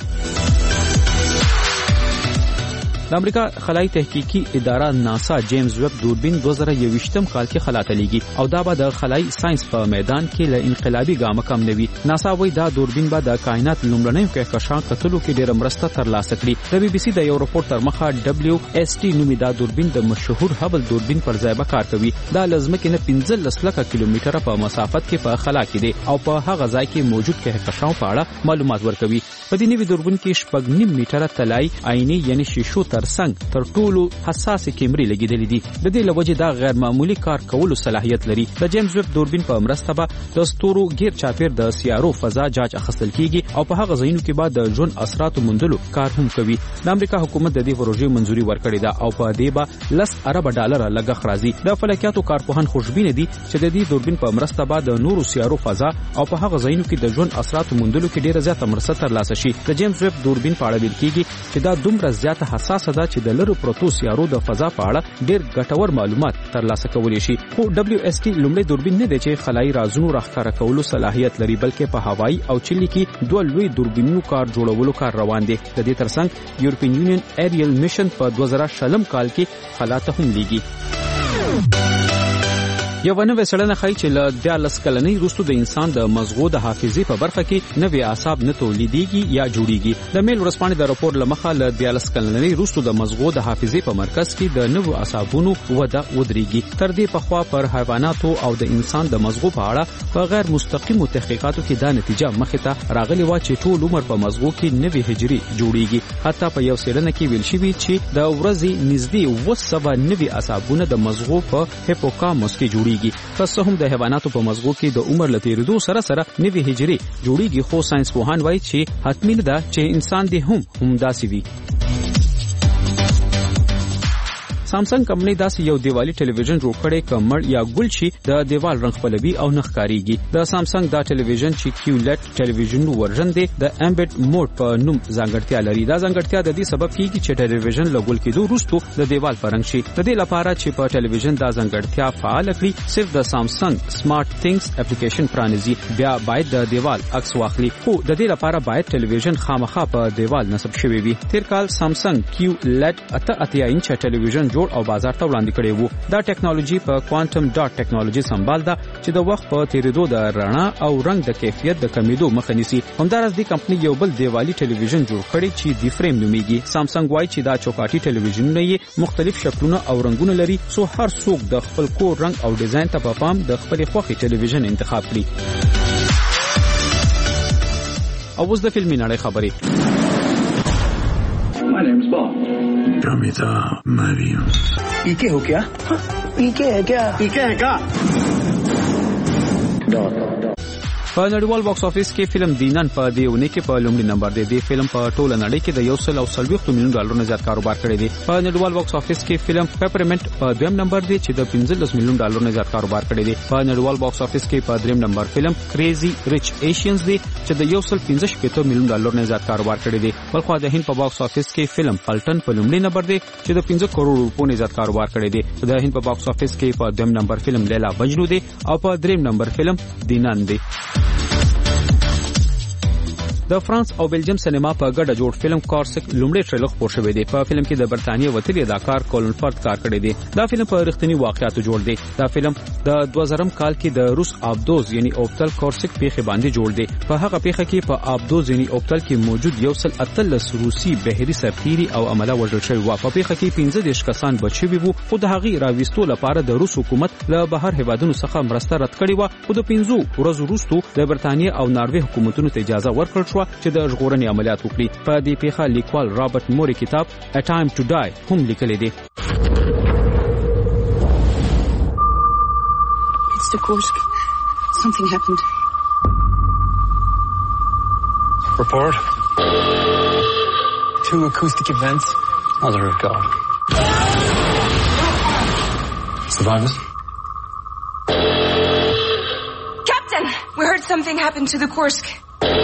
د امریکا خلای تحقیقي اداره ناسا جیمز ویب دوربین 2021م کال کې خلا ته لیږي او دا به د خلای ساينس په میدان کې له انقلابي ګامه کم نوي. ناسا وایي دا دوربین به د کائنات لومړنۍ کهکشان کتلو کې ډېر مرسته ترلاسه کړي. د BBC د یو رپورت تر مخه WST نومي دا دوربین د مشهور هبل دوربین پر ځای به کار کوي. دا لزمکه نه 15 لک کیلومتره په مسافت کې په خلا کې دی او په هغه ځای کې موجود کهکشان په اړه معلومات ورکوي. په دې نوي دوربین کې 8.5 میټره طلای عیني یعنی شیشو ترڅنګ تر ټولو حساس کیمرې لګیدلې دي. د دې لوجه دا غیر معمولی کار کولو صلاحیت لري. د جیمز ویب دوربین په مرسته به د ستورو غیر چاپیر د سیارو فضا جاج اخیستل کیږي او په هغه ځایونو کې به د ژوند اثراتو موندلو کار هم کوي. د امریکا حکومت د دې پروژې منځوري ورکړې ده او په دې به $10 ارب لګښت راځي. د فلکیاتو کارپوهان خوشبینه دي چې د دې دوربین په مرسته به د نورو سیارو فضا او په هغه ځایونو کې د ژوند اثراتو موندلو کې ډیره زیاته مرسته ترلاسه شي. د جیمز ویب دوربین په اړه ویل کیږي چې دا دومره زیاته حساسه ده چې د لرو پروتو سیارو د فضا په اړه ډیر ګټور معلومات ترلاسه کولی شي. خو WST لومړی دوربین نه دی چې خلای رازونو راښکاره کولو صلاحیت لري بلکې په هوایی او چلی کې دوه لوی دوربینونو کار جوړولو کار روان دي. د دې ترڅنګ یورپین یونین ایریل میشن په 2020 کال کې خلا ته هم لیږي. یو نوې څېړنه ښایي چې له 14 کلنۍ وروسته د انسان د مزغو د حافظې په برخه کې نوې اعصاب نه تولیدېږي یا جوړیږي. د میل ورځپاڼې د راپور له مخه له 14 کلنۍ وروسته د مزغو د حافظې په مرکز کې د نوو اعصابونو وده ودرېږي. تر دې پخوا پر حیواناتو او د انسان د مزغو په اړه په غیر مستقیمو تحقیقاتو کې دا نتیجه مخې ته راغلې وه چې ټول عمر په مزغو کې نوې حجرې جوړیږي. حتی په یو څېړنه کې ویل شوي چې د ورځې نږدې 200 نوي اعصابونه د مزغو په هیپوکامپس کې جوړیږي. که هم د حیواناتو په مزغو کې د عمر لتیریدو سره سره نوې حجرې جوړیږي خو ساينس پوهان وایي چې حتمی نه ده چې انسان دې هم داسې وي. سامسنګ کمپنۍ داسې یو دیوالي ټلویزیون جوړ کړی کمر یا ګل شي د دیوال رنګ خپلوي او نه ښکاریږي. د سامسنګ دا ټلویزیون چې QLED ټلویزیون ورژن دی د امبیډ موډ په نوم ځانګړتیا لري. دا ځانګړتیا د دې سبب کیږي چې ټلویزیون له ګل کېدو وروسته د دیوال په رنګ شي. د دې لپاره چې په ټلویزیون دا ځانګړتیا فعال کړي صرف د سامسنګ سمارټ ثینګز اپلیکیشن پرانیزي بیا باید د دیوال عکس واخلي. خو د دې لپاره باید ټلویزیون خامخا په دیوال نصب شوی وي. تیر کال سامسنګ QLED 88 انچ ټلویزیون جوړ او بازار ته وړاندې کړی وو. دا ټیکنالوژي په کوانټم ډاټ ټیکنالوژي سمبال ده چې د وخت په تیریدو د رڼا او رنګ د کیفیت د کمیدو مخه نیسي. همدارس د کمپنی یو بل دیوالي ټلویزیون جوړ کړی چې دی فریم نومیږي. سامسنګ وایي چې دا چوکاټي ټلویزیونونه یې مختلف شکلونه او رنگونه لري، سو هر څوک د خپل کور رنگ او ډیزاین ته په پام د خپل خوښي ټلویزیون انتخاب کړي. او اوس د فلمي نړۍ خبرې. My name's Bob. Pramita Mariam. ¿Y qué ho kya? ¿Y qué है क्या? په نړیوال باکس افیس کې فلم دینن په دې ونې کې په لومړي نمبر دی. د فلم په ټوله نړۍ کې د 140 میلیون ډالرونو زیات کاروبار کړی دی. په نړیوال باکس افیس کې فلم پیپرمنٹ په دویم نمبر دی چې د 15 میلیون ډالرونو زیات کاروبار کړی دی. په نړیوال باکس افیس کې په دریم نمبر فلم کریزي ریچ ایشینز دی چې د 115 میلیون ډالرونو زیات کاروبار کړی دی. بلخو د هند په باکس افیس کې فلم پلټن په لومړي نمبر دی چې د 15 کروڑ روپو زیات کاروبار کړی دی. د هند په باکس افیس کې په دویم نمبر فلم لیلا مجنون دی او په دریم نمبر فلم دینن دی. د فرانس او بلجیم سینما په ګډه جوړ فلم کارسک لومړی ټریلر خپور شوی دی. په فلم کې د برتانیې وتلی اداکار کولن فرت کار کړی دی. دا فلم په رښتینی واقعیتو جوړ دی. دا فلم د 2000 کال کې د روس آبدوز یعنی اوبتل کارسک پیښه باندې جوړ دی. په هغه پیښه کې په آبدوز یعنی اوبتل کې موجود یو سل اتلس روسي بهري سرتیري او عمله وژل شوی و. په پیښه کې 15 کسان بچي وو، خو د هغې راويستو لپاره د روس حکومت له بهر هیوادونو څخه مرسته رد کړې و. خو د 15 ورځو وروسته د برتانیې او ناروې حکومتونو ته اجازه ورکړل شو چې د ژغورنې عملیات وکړي. په دې پیښه لیکوال رابرټ موري کتاب A Time to Die هم لیکلی دی. Mr. Kursk, something happened. Report. 2 acoustic events. Mother of God. Survivors? Captain, we heard something happened to the Kursk.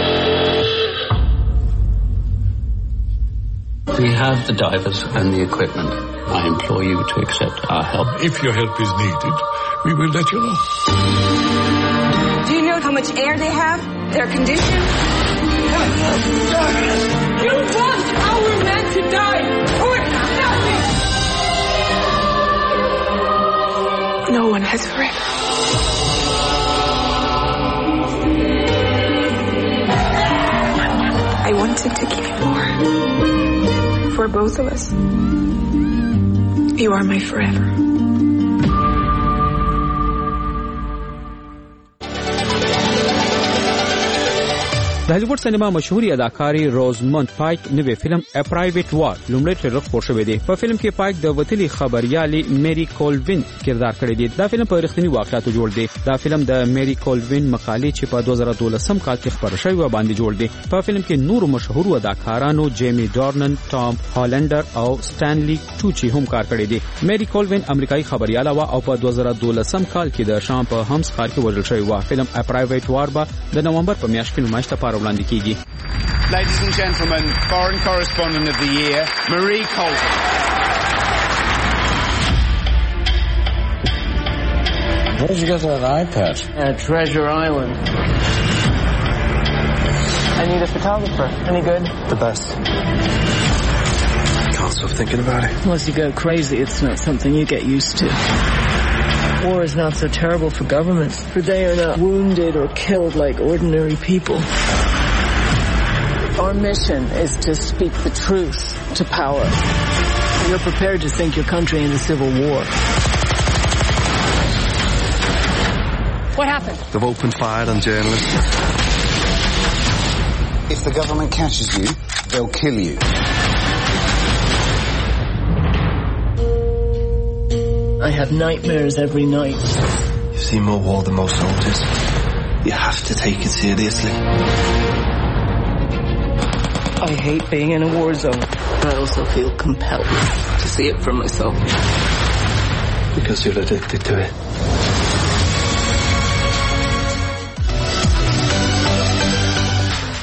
We have the divers and the equipment. I implore you to accept our help. If your help is needed, we will let you know. Do you know how much air they have? Their condition? You want our men to die for nothing! No one has forever. I wanted to give you more. For both of us. You are my forever. د هالیوډ سینما مشهوري اداکاري روزموند پایک نوې فلم A Private War لومړی ټریلر خپور شوی دی. په فلم کې پایک د وتلي خبريالې میری کولوین کردار کړی دی. دا فلم په رښتینی واقعیتو جوړ دی. دا فلم د میری کولوین مقالې چې په 2012 کال کې خپور شوی و باندې جوړ دی. په فلم کې نور مشهور اداکارانو جیمی ډارنن، ټام هالندر او سټانلی ټوچی هم کار کړی دی. میری کولوین امریکایي خبرياله و او په 2012 کال کې د شام په همس ښار کې وژل شوی و. فلم A Private War به د نومبر په میاشت کې نمایش ته وړاندې کیږي. Ladies and gentlemen, Foreign Correspondent of the Year, Marie Colvin. Where did you get that iPad? Treasure Island. I need a photographer. Any good? The best. Can't stop thinking about it. Once you go crazy, it's not something you get used to. War is not so terrible for governments, for they are not wounded or killed like ordinary people. Our mission is to speak the truth to power. You're prepared to sink your country into civil war. What happened? They've opened fire on journalists. If the government catches you, they'll kill you. I have nightmares every night. You've seen more war than most soldiers. You have to take it seriously. I hate being in a war zone, but I also feel compelled to see it for myself. Because you're addicted to it.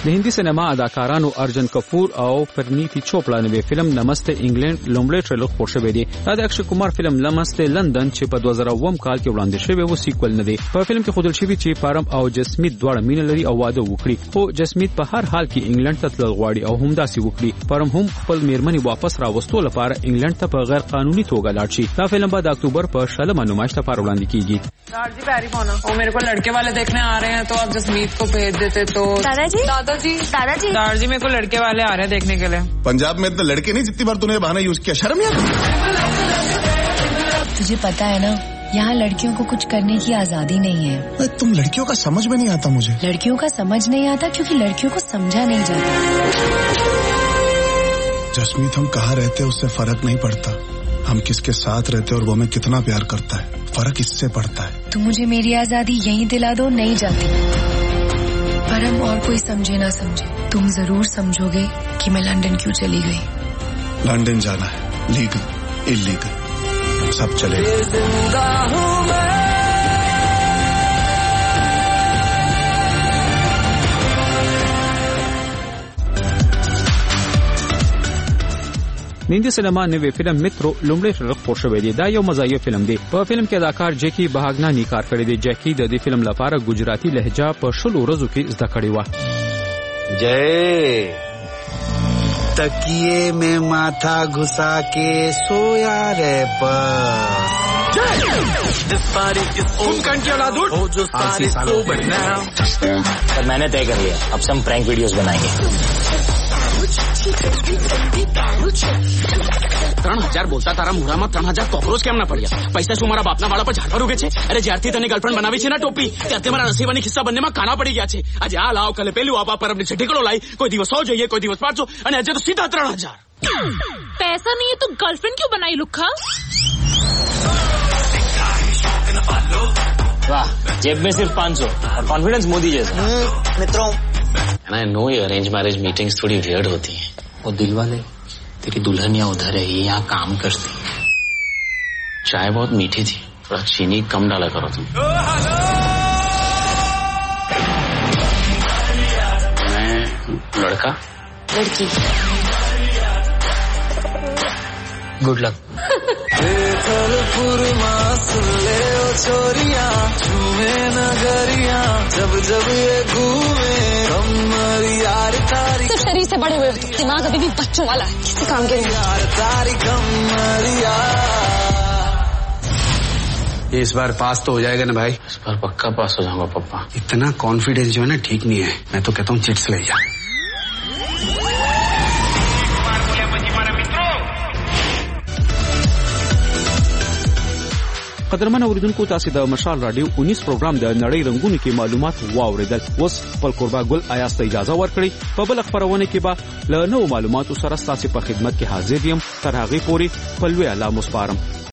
د هندي سینما اداکارانو ارجن کپور او پرنیتی چوپړا نوې فلم نمسته انګلند لومړی ټریلر خور شوی دی. دا د اکشي کمار فلم نمسته لندن چې په 2009 کال کې وړاندې شوی و سیکوال نه دی. په فلم کې خودل شوی چې پارم او جسمیت دواړه مینه لري او واده وکړي، خو جسمیت په هر حال کې انګلند ته تلل غواړي او همداسې وکړي. پارم هم خپل میرمنې واپس راوستو لپاره انګلند ته په غیر قانوني توګه لاړ شي. دا فلم به د اکتوبر په 16 نمایش ته وړاندې کیږي. दादाजी पैरी पोना वो मेरे को लड़के वाले देखने आ रहे हैं तो आप जसमीत को भेज देते तो दादाजी दादाजी मेरे को लड़के वाले आ रहे हैं देखने के लिए. पंजाब में इतने लड़के नहीं जितनी बार तूने बहाना यूज किया, शर्म यार. तुझे पता है ना यहाँ लड़कियों को कुछ करने की आजादी नहीं है. तुम लड़कियों का समझ में नहीं आता मुझे. लड़कियों का समझ नहीं आता क्योंकि लड़कियों को समझा नहीं जाता. जसमीत हम कहाँ रहते हैं उससे फर्क नहीं पड़ता, हम किसके साथ रहते हैं और वो हमें कितना प्यार करता है, फर्क इससे पड़ता है. तुम मुझे मेरी आजादी यहीं दिला दो, नहीं जाती. पर हम और कोई समझे ना समझे, तुम जरूर समझोगे कि मैं लंदन क्यों चली गई. लंदन जाना है, लीगल इलीगल सब चलेगा. د هندي سینما نوې فلم مترو لومړی ټریلر خور شوی دی. دا یو مزاحیه فلم دی. په فلم کې اداکار جیکی بهاګنانی کار کړی دی. جیکی د دې فلم لپاره ګجراتی لهجه په 16 ورځو کې زده کړې و. जय तकिए में माथा घुसा के सोया रे पर मैंने तय कर लिया, अब से हम प्रैंक वीडियोस बनाएंगे. 3000 બોલતા તારા મુઢામાં 3000 કોકરોચ કેમ ના પડ્યા? પૈસા શું મારા બાપના વાળા પર ઝાડવા રૂકે છે? અરે જ્યારથી તને ગર્લફ્રેન્ડ બનાવી છે ને ટોપી, ત્યારથી મારા નસીબાની ખિસ્સા બંનેમાં કાના પડી ગયા છે. આજે આ લાવ, કાલે પેલું આપ પર अपनी ઠીકડો लाई, कोई दिवस 100 જોઈએ, कोई दिवस 500 અને આજે તો સીધા 3000. पैसा नहीं है तो गर्लफ्रेंड क्यों बनाई लुक्खा? वाह, जेब में सिर्फ 500 और कॉन्फिडेंस मोदी जैसा. मित्रों, आई नो ये अरेंज मैरिज मीटिंग्स थोड़ी वियर्ड होती हैं. वो दिल वाले, तेरी दुल्हन यहाँ उधर है, ये यहाँ काम करती है. चाय बहुत मीठी थी, थोड़ा चीनी कम डाला करो तुम. मैं लड़का, लड़की. Good luck. सिर्फ शरीर से बड़े हुए हो, दिमाग अभी भी बच्चों वाला है, किसी काम के नहीं. ये इस बार पास तो हो जाएगा ना भाई? इस बार पक्का पास हो जाऊंगा पापा. इतना कॉन्फिडेंस जो है ना ठीक नहीं है. मैं तो कहता हूँ चिट्स ले जा. قدرمن اوریدونکو تاسو د مشال رادیو 19 پروګرام د نړۍ رنگونو کې معلومات واوریدل. اوس خپل قربا ګل آیاس ته اجازه ورکړئ. په بل خبرونه کې به له نوو معلوماتو سره تاسو په خدمت کې حاضر یم. تر هغه پورې په لوی الله مو سپارم.